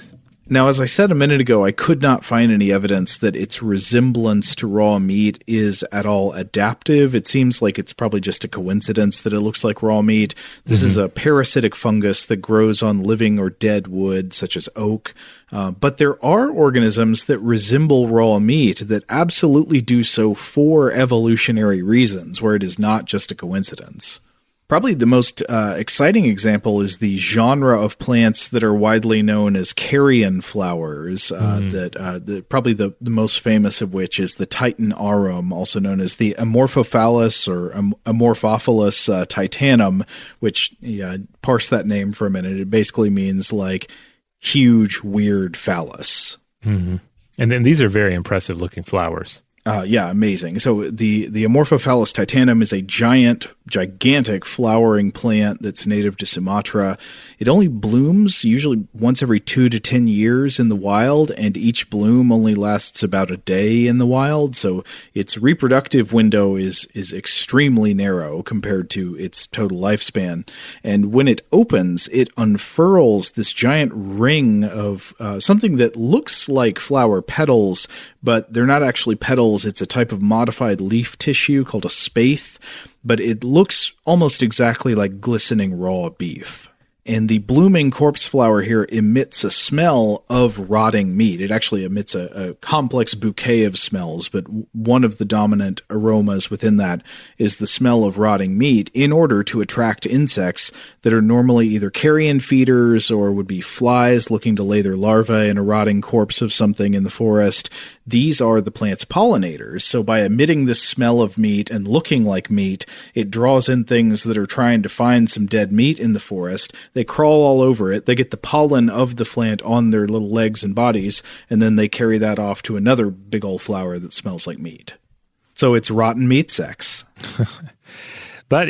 J: Now, as I said a minute ago, I could not find any evidence that its resemblance to raw meat is at all adaptive. It seems like it's probably just a coincidence that it looks like raw meat. This is a parasitic fungus that grows on living or dead wood, such as oak. But there are organisms that resemble raw meat that absolutely do so for evolutionary reasons, where it is not just a coincidence. Probably the most exciting example is the genre of plants that are widely known as carrion flowers. Probably the most famous of which is the Titan arum, also known as the Amorphophallus or Amorphophallus titanum, which, parse that name for a minute. It basically means like huge, weird phallus.
I: Mm-hmm. And then these are very impressive looking flowers.
J: Amazing. So the Amorphophallus titanum is a gigantic flowering plant that's native to Sumatra. It only blooms usually once every 2 to 10 years in the wild, and each bloom only lasts about a day in the wild. So its reproductive window is extremely narrow compared to its total lifespan. And when it opens, it unfurls this giant ring of something that looks like flower petals, but they're not actually petals. It's a type of modified leaf tissue called a spathe, but it looks almost exactly like glistening raw beef. And the blooming corpse flower here emits a smell of rotting meat. It actually emits a complex bouquet of smells, but one of the dominant aromas within that is the smell of rotting meat in order to attract insects that are normally either carrion feeders or would be flies looking to lay their larvae in a rotting corpse of something in the forest. These are the plant's pollinators. So by emitting this smell of meat and looking like meat, it draws in things that are trying to find some dead meat in the forest. They crawl all over it. They get the pollen of the plant on their little legs and bodies, and then they carry that off to another big old flower that smells like meat. So it's rotten meat sex.
I: But,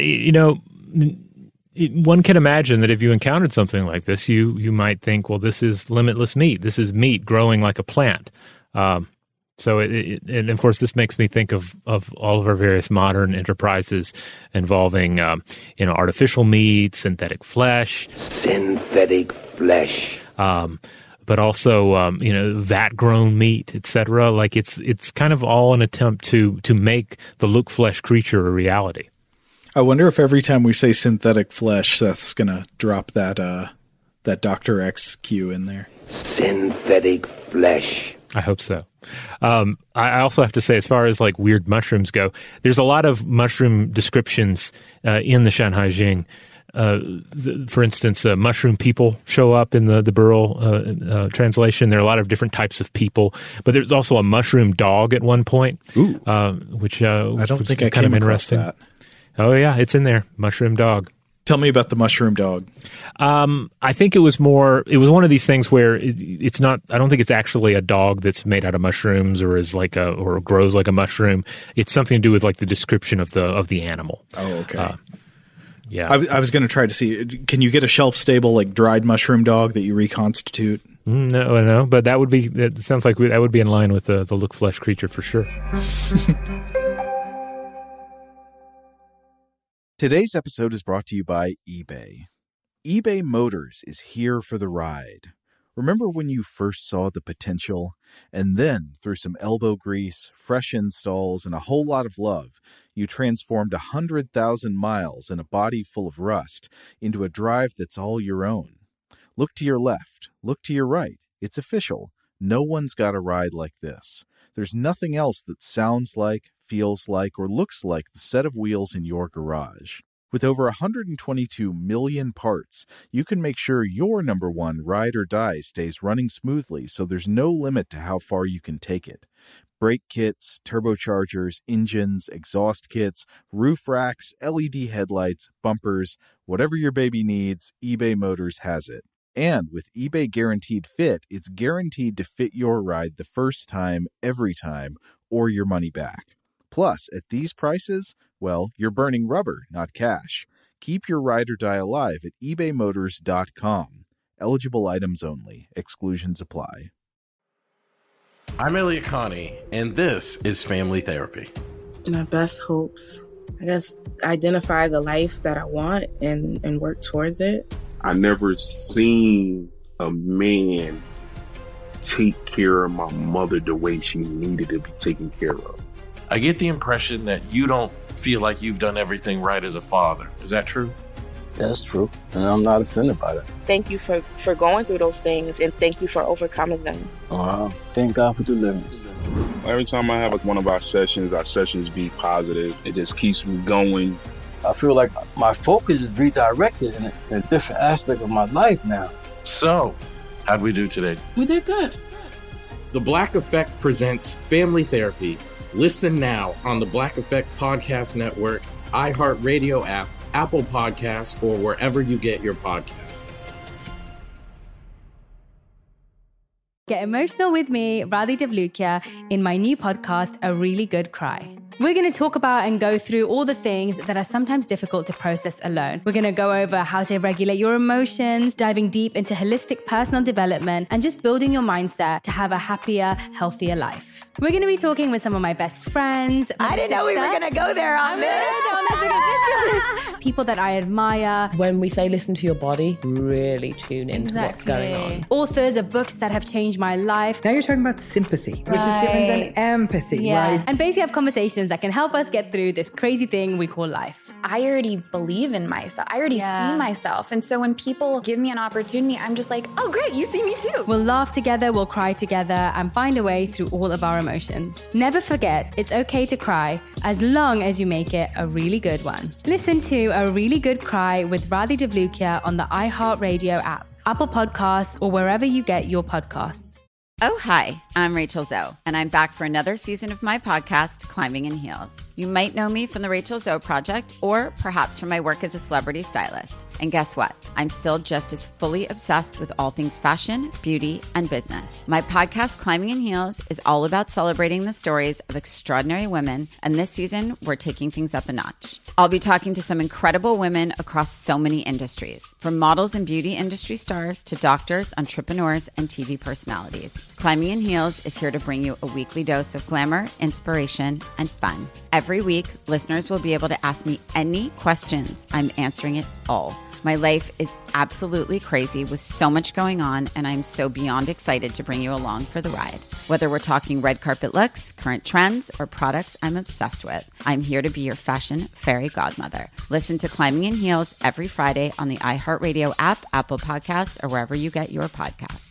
I: one can imagine that if you encountered something like this, you might think, well, this is limitless meat. This is meat growing like a plant. And of course, this makes me think of all of our various modern enterprises involving, artificial meat, synthetic flesh. But also, vat-grown meat, etc. Like it's kind of all an attempt to make the look flesh creature a reality.
J: I wonder if every time we say synthetic flesh, Seth's gonna drop that Dr. X cue in there.
C: Synthetic flesh.
I: I hope so. I also have to say, as far as like weird mushrooms go, there's a lot of mushroom descriptions in the Shanhaijing. For instance, mushroom people show up in the Burrell translation. There are a lot of different types of people, but there's also a mushroom dog at one point, which
J: I don't think I
I: kind
J: came
I: of interesting.
J: Across that.
I: Oh yeah, it's in there. Mushroom dog.
J: Tell me about the mushroom dog.
I: I think it was one of these things where it's not, I don't think it's actually a dog that's made out of mushrooms or or grows like a mushroom. It's something to do with like the description of the animal.
J: Oh, okay.
I: Yeah.
J: I was going to try to see, can you get a shelf stable, like dried mushroom dog that you reconstitute?
I: No, but it sounds like that would be in line with the look flesh creature for sure.
L: Today's episode is brought to you by eBay. eBay Motors is here for the ride. Remember when you first saw the potential? And then, through some elbow grease, fresh installs, and a whole lot of love, you transformed 100,000 miles and a body full of rust into a drive that's all your own. Look to your left. Look to your right. It's official. No one's got a ride like this. There's nothing else that sounds like, feels like, or looks like the set of wheels in your garage. With over 122 million parts, you can make sure your number one ride or die stays running smoothly, so there's no limit to how far you can take it. Brake kits, turbochargers, engines, exhaust kits, roof racks, LED headlights, bumpers, whatever your baby needs, eBay Motors has it. And with eBay Guaranteed Fit, it's guaranteed to fit your ride the first time, every time, or your money back. Plus, at these prices, well, you're burning rubber, not cash. Keep your ride or die alive at ebaymotors.com. Eligible items only. Exclusions apply.
A: I'm Elliot Connie, and this is Family Therapy.
M: My best hopes, I guess, identify the life that I want and work towards it.
C: I never seen a man take care of my mother the way she needed to be taken care of.
A: I get the impression that you don't feel like you've done everything right as a father. Is that true?
N: That's true, and I'm not offended by that.
B: Thank you for going through those things, and thank you for overcoming them.
N: Thank God for deliverance.
C: Every time I have one of our sessions be positive. It just keeps me going.
N: I feel like my focus is redirected in a different aspect of my life now.
A: So, how'd we do today?
M: We did good.
A: The Black Effect presents Family Therapy. Listen now on the Black Effect Podcast Network, iHeartRadio app, Apple Podcasts, or wherever you get your podcasts.
D: Get emotional with me, Radhi Devlukia, in my new podcast, A Really Good Cry. We're going to talk about and go through all the things that are sometimes difficult to process alone. We're going to go over how to regulate your emotions, diving deep into holistic personal development, and just building your mindset to have a happier, healthier life. We're going to be talking with some of my best friends.
O: I didn't know we were going to go there on this.
D: People that I admire.
F: When we say listen to your body, really tune into what's going on.
D: Authors of books that have changed my life.
G: Now you're talking about sympathy, which is different than empathy, right?
D: And basically have conversations that can help us get through this crazy thing we call life.
O: I already believe in myself. I already see myself. And so when people give me an opportunity, I'm just like, oh, great, you see me too.
D: We'll laugh together, we'll cry together, and find a way through all of our emotions. Never forget, it's okay to cry as long as you make it a really good one. Listen to A Really Good Cry with Radhi Devlukia on the iHeartRadio app, Apple Podcasts, or wherever you get your podcasts.
P: Oh, hi, I'm Rachel Zoe, and I'm back for another season of my podcast, Climbing in Heels. You might know me from the Rachel Zoe Project, or perhaps from my work as a celebrity stylist. And guess what? I'm still just as fully obsessed with all things fashion, beauty, and business. My podcast, Climbing in Heels, is all about celebrating the stories of extraordinary women, and this season, we're taking things up a notch. I'll be talking to some incredible women across so many industries, from models and beauty industry stars to doctors, entrepreneurs, and TV personalities. Climbing in Heels is here to bring you a weekly dose of glamour, inspiration, and fun. Every week, listeners will be able to ask me any questions. I'm answering it all. My life is absolutely crazy with so much going on, and I'm so beyond excited to bring you along for the ride. Whether we're talking red carpet looks, current trends, or products I'm obsessed with, I'm here to be your fashion fairy godmother. Listen to Climbing in Heels every Friday on the iHeartRadio app, Apple Podcasts, or wherever you get your podcasts.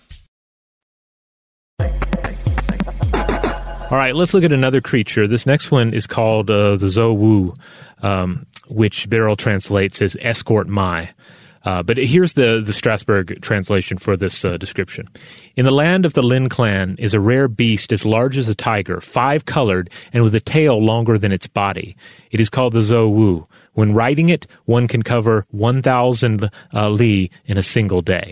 I: All right, let's look at another creature. This next one is called the Zowu, which Beryl translates as escort my. But here's the Strasbourg translation for this description. In the land of the Lin clan is a rare beast as large as a tiger, 5-colored, and with a tail longer than its body. It is called the Zowu. When riding it, one can cover 1,000 li in a single day.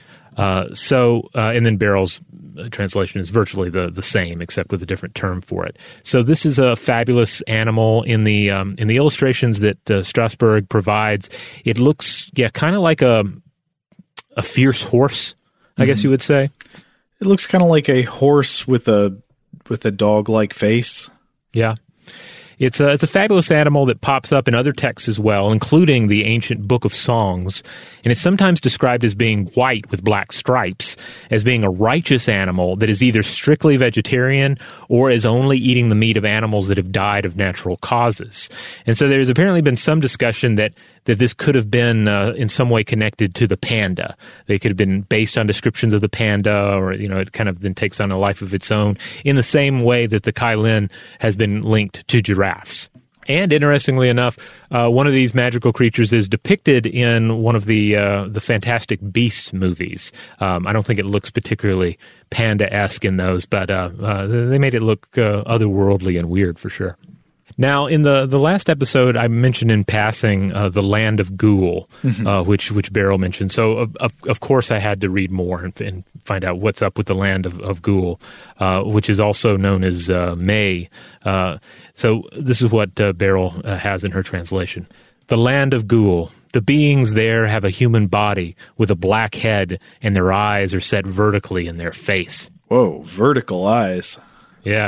I: And then Beryl's translation is virtually the same, except with a different term for it. So this is a fabulous animal in the illustrations that Strasbourg provides. It looks, kind of like a fierce horse, I guess you would say.
J: It looks kind of like a horse with a dog-like face.
I: Yeah. It's a fabulous animal that pops up in other texts as well, including the ancient Book of Songs, and it's sometimes described as being white with black stripes, as being a righteous animal that is either strictly vegetarian or is only eating the meat of animals that have died of natural causes. And so there's apparently been some discussion that this could have been in some way connected to the panda. They could have been based on descriptions of the panda, or, it kind of then takes on a life of its own, in the same way that the Kai Lin has been linked to giraffes. And interestingly enough, one of these magical creatures is depicted in one of the Fantastic Beasts movies. I don't think it looks particularly panda-esque in those, but they made it look otherworldly and weird for sure. Now, in the last episode, I mentioned in passing the land of Ghoul, which Beryl mentioned. So, of course, I had to read more and find out what's up with the land of Ghoul, which is also known as May. So this is what Beryl has in her translation. The land of Ghoul. The beings there have a human body with a black head, and their eyes are set vertically in their face.
J: Whoa, vertical eyes.
I: Yeah.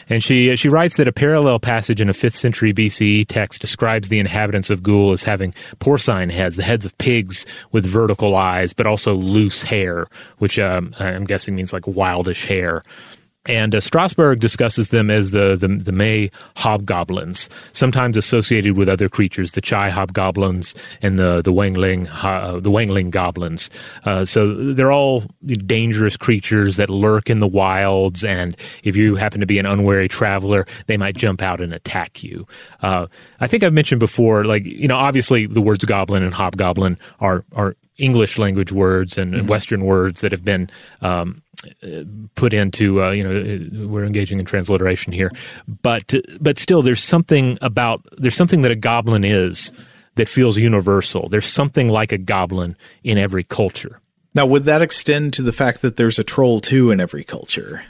I: And she writes that a parallel passage in a 5th century BCE text describes the inhabitants of Ghul as having porcine heads, the heads of pigs with vertical eyes, but also loose hair, which I'm guessing means like wildish hair. And Strasberg discusses them as the May hobgoblins, sometimes associated with other creatures, the Chai hobgoblins and the Wangling goblins. So they're all dangerous creatures that lurk in the wilds, and if you happen to be an unwary traveler, they might jump out and attack you. I think I've mentioned before, obviously the words goblin and hobgoblin are English language words and Western words that have been put into, we're engaging in transliteration here, but still there's something that a goblin is that feels universal. There's something like a goblin in every culture.
J: Now, would that extend to the fact that there's a troll too in every culture?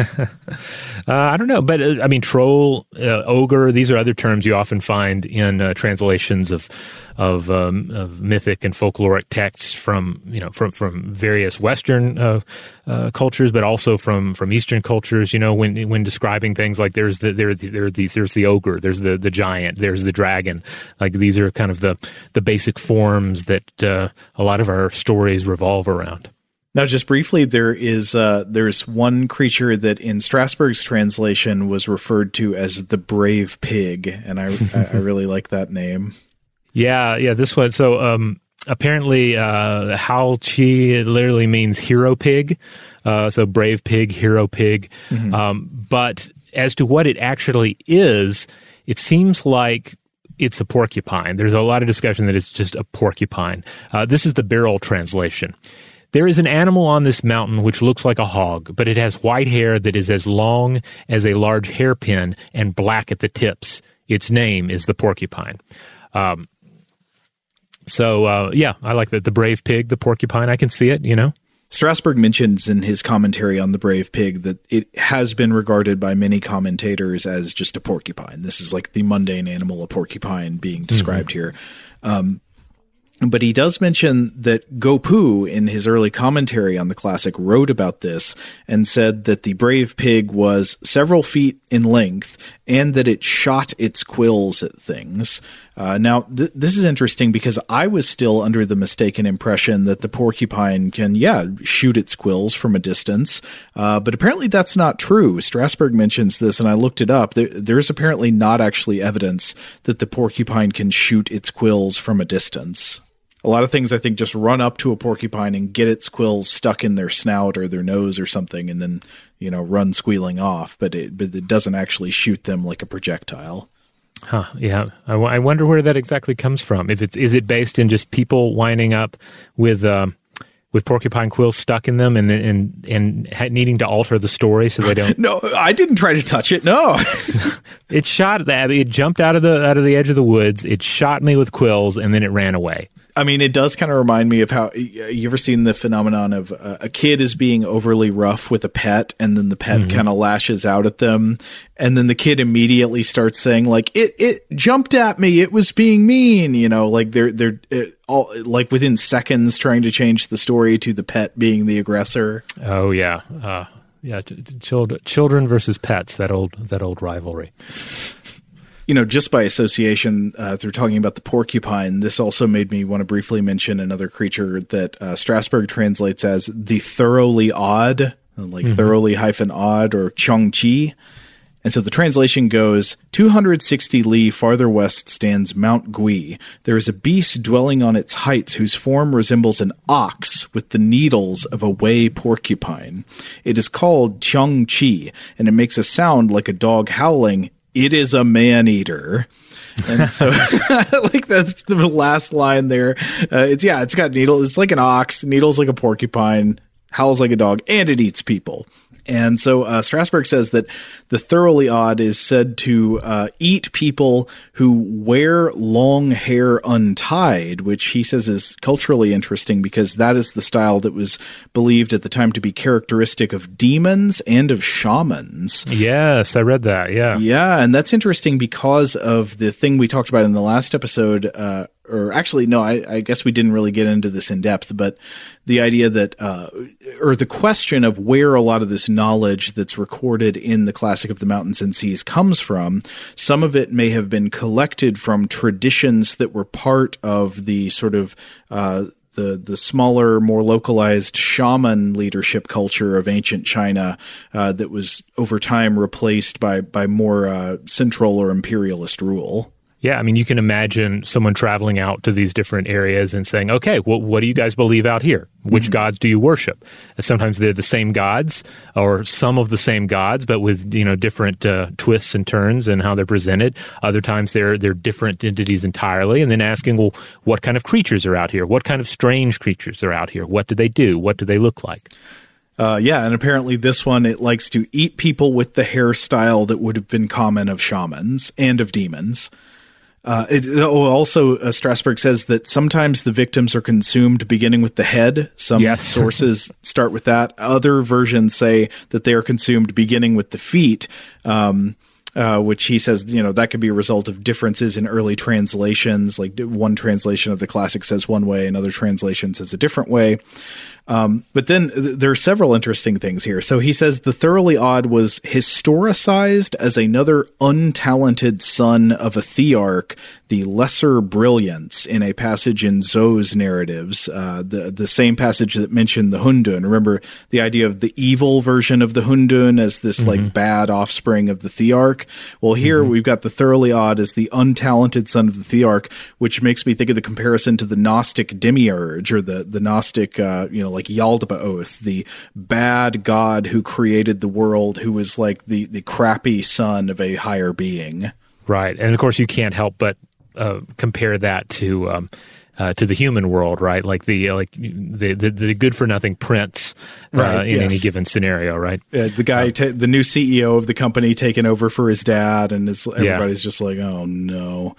I: I don't know, but troll, ogre, these are other terms you often find in translations of mythic and folkloric texts from various Western cultures, but also from Eastern cultures. When describing things like there's the ogre, there's the giant, there's the dragon. Like these are kind of the basic forms that a lot of our stories revolve around.
J: Now, just briefly, there's one creature that in Strasberg's translation was referred to as the brave pig, and I really like that name. Yeah, this one. So apparently, Hao Chi literally means hero pig. So brave pig, hero pig. Mm-hmm. But as to what it actually is, it seems like it's a porcupine. There's a lot of discussion that it's just a porcupine. This is the Beryl translation. There is an animal on this mountain which looks like a hog, but it has white hair that is as long as a large hairpin and black at the tips. Its name is the porcupine. I like that. The brave pig, the porcupine, I can see it, Strasberg mentions in his commentary on the brave pig that it has been regarded by many commentators as just a porcupine. This is like the mundane animal, a porcupine, being described here. But he does mention that Gopu, in his early commentary on the classic, wrote about this and said that the brave pig was several feet in length and that it shot its quills at things. Now, this is interesting because I was still under the mistaken impression that the porcupine can, shoot its quills from a distance. But apparently that's not true. Strasberg mentions this, and I looked it up. There's apparently not actually evidence that the porcupine can shoot its quills from a distance. A lot of things, I think, just run up to a porcupine and get its quills stuck in their snout or their nose or something and then, run squealing off. But it doesn't actually shoot them like a projectile.
I: Huh, yeah. I wonder where that exactly comes from. Is it based in just people winding up with porcupine quills stuck in them and needing to alter the story so they don't?
J: No, I didn't try to touch it. No,
I: it jumped out of the edge of the woods. It shot me with quills and then it ran away.
J: I mean, it does kind of remind me of how you ever seen the phenomenon of a kid is being overly rough with a pet and then the pet kind of lashes out at them. And then the kid immediately starts saying like, it jumped at me. It was being mean, like they're all like within seconds trying to change the story to the pet being the aggressor.
I: Oh yeah. Children versus pets, that old rivalry.
J: Just by association, through talking about the porcupine, this also made me want to briefly mention another creature that Strasberg translates as the thoroughly odd, like thoroughly -odd or Chongqi. And so the translation goes, 260 li farther west stands Mount Gui. There is a beast dwelling on its heights whose form resembles an ox with the needles of a Wei porcupine. It is called Chongqi, and it makes a sound like a dog howling. It is a man-eater. And so like that's the last line there. It's got needles. It's like an ox, needles like a porcupine, howls like a dog, and it eats people. And so Strasberg says that the thoroughly odd is said to eat people who wear long hair untied, which he says is culturally interesting because that is the style that was believed at the time to be characteristic of demons and of shamans.
I: Yes, I read that, yeah.
J: Yeah, and that's interesting because of the thing we talked about in the last episode or actually, no, I guess we didn't really get into this in depth, but the idea that, or the question of where a lot of this knowledge that's recorded in the Classic of the Mountains and Seas comes from. Some of it may have been collected from traditions that were part of the sort of, the smaller, more localized shaman leadership culture of ancient China that was over time replaced by more central or imperialist rule.
I: Yeah, I mean, you can imagine someone traveling out to these different areas and saying, okay, well, what do you guys believe out here? Which gods do you worship? And sometimes they're the same gods or some of the same gods, but with, different twists and turns and how they're presented. Other times they're different entities entirely. And then asking, well, what kind of creatures are out here? What kind of strange creatures are out here? What do they do? What do they look like?
J: And apparently this one, it likes to eat people with the hairstyle that would have been common of shamans and of demons. Strasberg says that sometimes the victims are consumed beginning with the head. Some sources start with that. Other versions say that they are consumed beginning with the feet, which he says, that could be a result of differences in early translations. Like one translation of the classic says one way, another translation says a different way. But then there are several interesting things here. So he says the Thoroughly Odd was historicized as another untalented son of a thearch, the Lesser Brilliance, in a passage in Zhou's narratives, the same passage that mentioned the Hundun. Remember the idea of the evil version of the Hundun as this like bad offspring of the thearch? Well, here we've got the Thoroughly Odd as the untalented son of the thearch, which makes me think of the comparison to the Gnostic demiurge or the Gnostic, like Yaldabaoth, the bad god who created the world, who was like the crappy son of a higher being.
I: Right. And of course you can't help but compare that to the human world, right? Like the good for nothing prince in any given scenario, right?
J: The guy, the new CEO of the company taking over for his dad, and everybody's just like, oh no.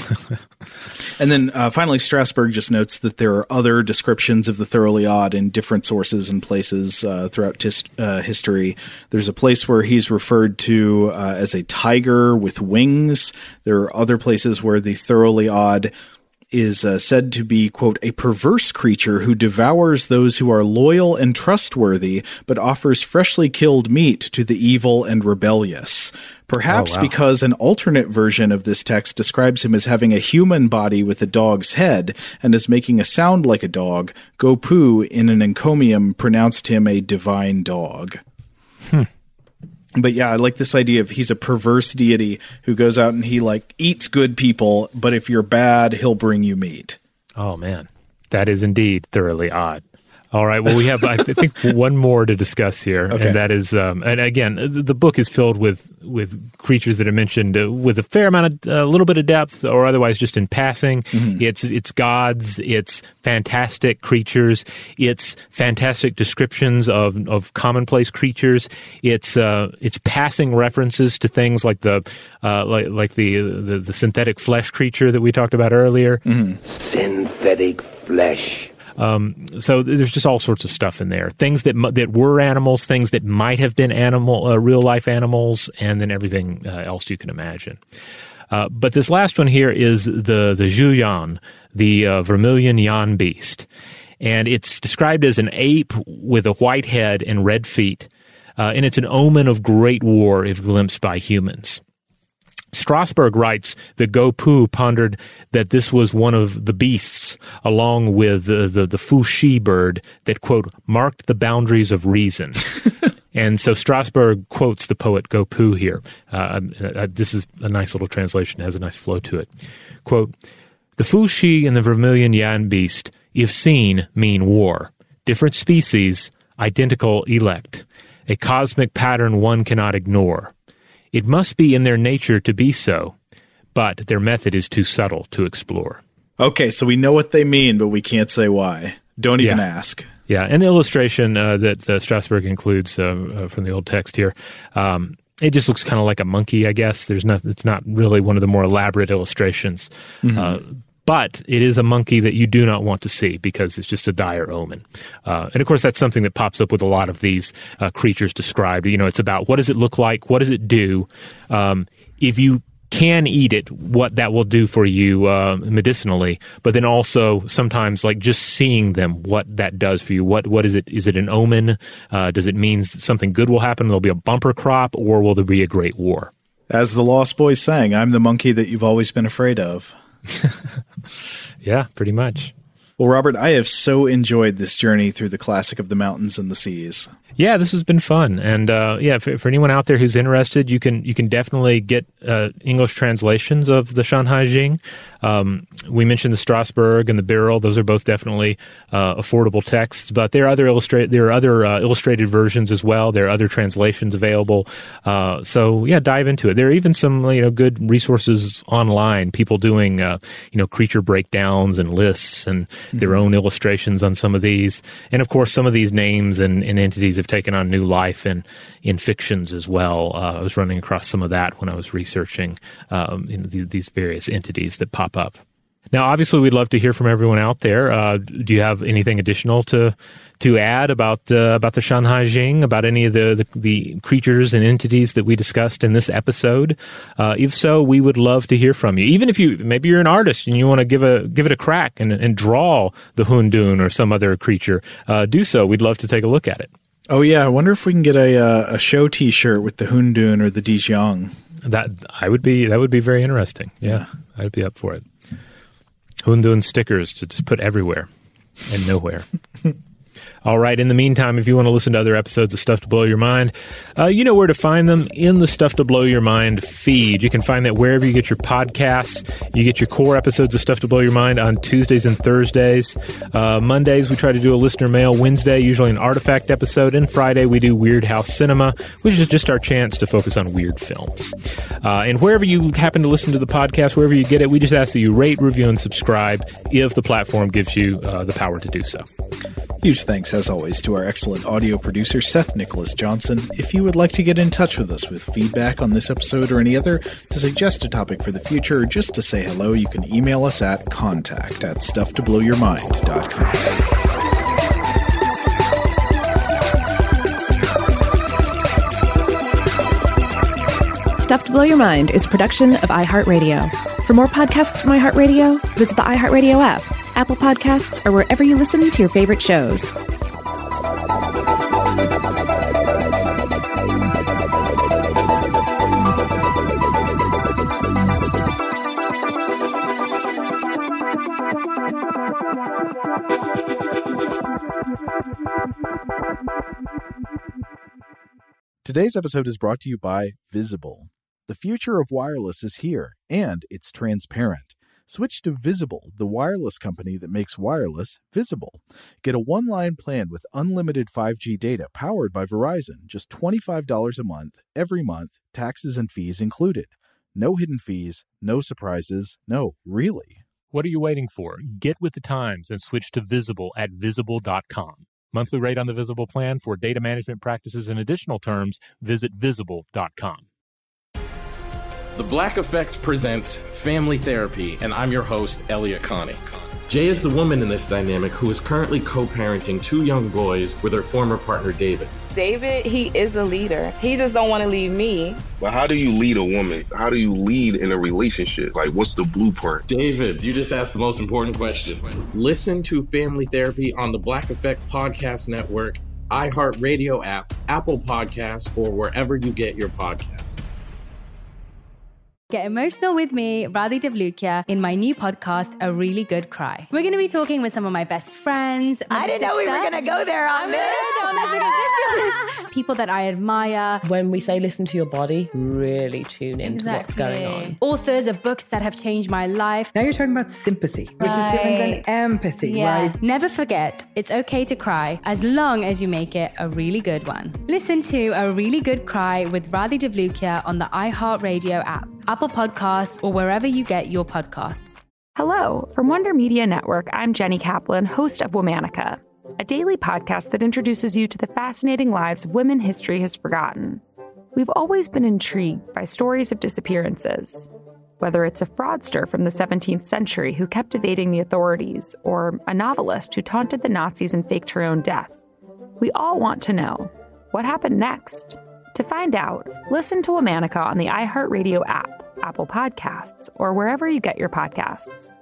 J: And then finally, Strasberg just notes that there are other descriptions of the Thoroughly Odd in different sources and places throughout history. There's a place where he's referred to as a tiger with wings. There are other places where the Thoroughly Odd is said to be, quote, a perverse creature who devours those who are loyal and trustworthy, but offers freshly killed meat to the evil and rebellious. Perhaps because an alternate version of this text describes him as having a human body with a dog's head and as making a sound like a dog, Gopu in an encomium pronounced him a divine dog. But yeah, I like this idea of he's a perverse deity who goes out and he like eats good people, but if you're bad, he'll bring you meat.
I: Oh man, that is indeed thoroughly odd. All right. Well, we have, I think, one more to discuss here, and that is, and again, the book is filled with creatures that are mentioned with a fair amount of, a little bit of depth, or otherwise just in passing. It's gods, it's fantastic creatures, it's fantastic descriptions of commonplace creatures. It's passing references to things like the synthetic flesh creature that we talked about earlier.
Q: Synthetic flesh.
I: So there's just all sorts of stuff in there. Things that were animals, things that might have been real life animals, and then everything else you can imagine. But this last one here is the Zhu Yan, the vermilion Yan beast. And it's described as an ape with a white head and red feet. And it's an omen of great war if glimpsed by humans. Strasberg writes that Gopu pondered that this was one of the beasts, along with the Fu Shi bird that, quote, marked the boundaries of reason. And so Strasberg quotes the poet Gopu here. This is a nice little translation. It has a nice flow to it. Quote, the Fu Shi and the vermilion Yan beast, if seen, mean war. Different species, identical elect. A cosmic pattern one cannot ignore. It must be in their nature to be so, but their method is too subtle to explore.
J: Okay, so we know what they mean, but we can't say why. Don't even ask.
I: Yeah, and the illustration that Strasberg includes from the old text here, it just looks kind of like a monkey, I guess. It's not really one of the more elaborate illustrations. But it is a monkey that you do not want to see because it's just a dire omen. And of course, that's something that pops up with a lot of these creatures described. You know, it's about what does it look like? What does it do? If you can eat it, what that will do for you medicinally, but then also sometimes like just seeing them, what that does for you. What is it? Is it an omen? Does it mean something good will happen? There'll be a bumper crop, or will there be a great war?
J: As the Lost Boys sang, I'm the monkey that you've always been afraid of.
I: Yeah, pretty much.
J: Well, Robert, I have so enjoyed this journey through the classic of the mountains and the seas.
I: Yeah, this has been fun. And for anyone out there who's interested, you can definitely get English translations of the Shanhai Jing. We mentioned the Strasbourg and the Birrell. Those are both definitely affordable texts, but there are other illustrated versions as well. There are other translations available. So dive into it. There are even some good resources online, people doing creature breakdowns and lists and their own illustrations on some of these. And of course, some of these names and entities have taken on new life in fictions as well. I was running across some of that when I was researching these various entities that pop up. Now, obviously, we'd love to hear from everyone out there. Do you have anything additional to add about the Shanhai Jing, about any of the creatures and entities that we discussed in this episode? If so, we would love to hear from you. Even if maybe you're an artist and you want to give it a crack and draw the Hundun or some other creature, do so. We'd love to take a look at it.
J: Oh yeah, I wonder if we can get a show T-shirt with the Hundun or the Dijiang. That
I: would be very interesting. Yeah, I'd be up for it. Hundun stickers to just put everywhere and nowhere. All right. In the meantime, if you want to listen to other episodes of Stuff to Blow Your Mind, you know where to find them in the Stuff to Blow Your Mind feed. You can find that wherever you get your podcasts. You get your core episodes of Stuff to Blow Your Mind on Tuesdays and Thursdays. Mondays, we try to do a listener mail. Wednesday, usually an artifact episode. And Friday, we do Weird House Cinema, which is just our chance to focus on weird films. And wherever you happen to listen to the podcast, wherever you get it, we just ask that you rate, review, and subscribe if the platform gives you the power to do so.
J: Huge thanks, as always, to our excellent audio producer, Seth Nicholas Johnson. If you would like to get in touch with us with feedback on this episode or any other, to suggest a topic for the future, or just to say hello, you can email us at contact@stufftoblowyourmind.com.
K: Stuff to Blow Your Mind is a production of iHeartRadio. For more podcasts from iHeartRadio, visit the iHeartRadio app, Apple Podcasts, or wherever you listen to your favorite shows.
L: Today's episode is brought to you by Visible. The future of wireless is here, and it's transparent. Switch to Visible, the wireless company that makes wireless visible. Get a one-line plan with unlimited 5G data powered by Verizon, just $25 a month, every month, taxes and fees included. No hidden fees, no surprises, no, really.
I: What are you waiting for? Get with the times and switch to Visible at Visible.com. Monthly rate on the Visible plan for data management practices and additional terms, visit Visible.com.
A: The Black Effect presents Family Therapy, and I'm your host, Elliot Connie. Jay is the woman in this dynamic who is currently co-parenting 2 young boys with her former partner, David.
B: David, he is a leader. He just don't want to leave me.
C: But how do you lead a woman? How do you lead in a relationship? Like, what's the blueprint?
A: David, you just asked the most important question. Listen to Family Therapy on the Black Effect Podcast Network, iHeartRadio app, Apple Podcasts, or wherever you get your podcasts.
D: Get emotional with me, Radhi Devlukia, in my new podcast, A Really Good Cry. We're going to be talking with some of my best friends.
O: I didn't know we were going to go there on this.
D: People that I admire.
F: When we say listen to your body, really tune into what's going on.
D: Authors of books that have changed my life.
G: Now you're talking about sympathy, which is different than empathy, right?
D: Never forget, it's okay to cry as long as you make it a really good one. Listen to A Really Good Cry with Radhi Devlukia on the iHeartRadio app, Apple Podcasts, or wherever you get your podcasts.
H: Hello. From Wonder Media Network, I'm Jenny Kaplan, host of Womanica, a daily podcast that introduces you to the fascinating lives of women history has forgotten. We've always been intrigued by stories of disappearances, whether it's a fraudster from the 17th century who kept evading the authorities, or a novelist who taunted the Nazis and faked her own death. We all want to know, what happened next? To find out, listen to Womanica on the iHeartRadio app, Apple Podcasts, or wherever you get your podcasts.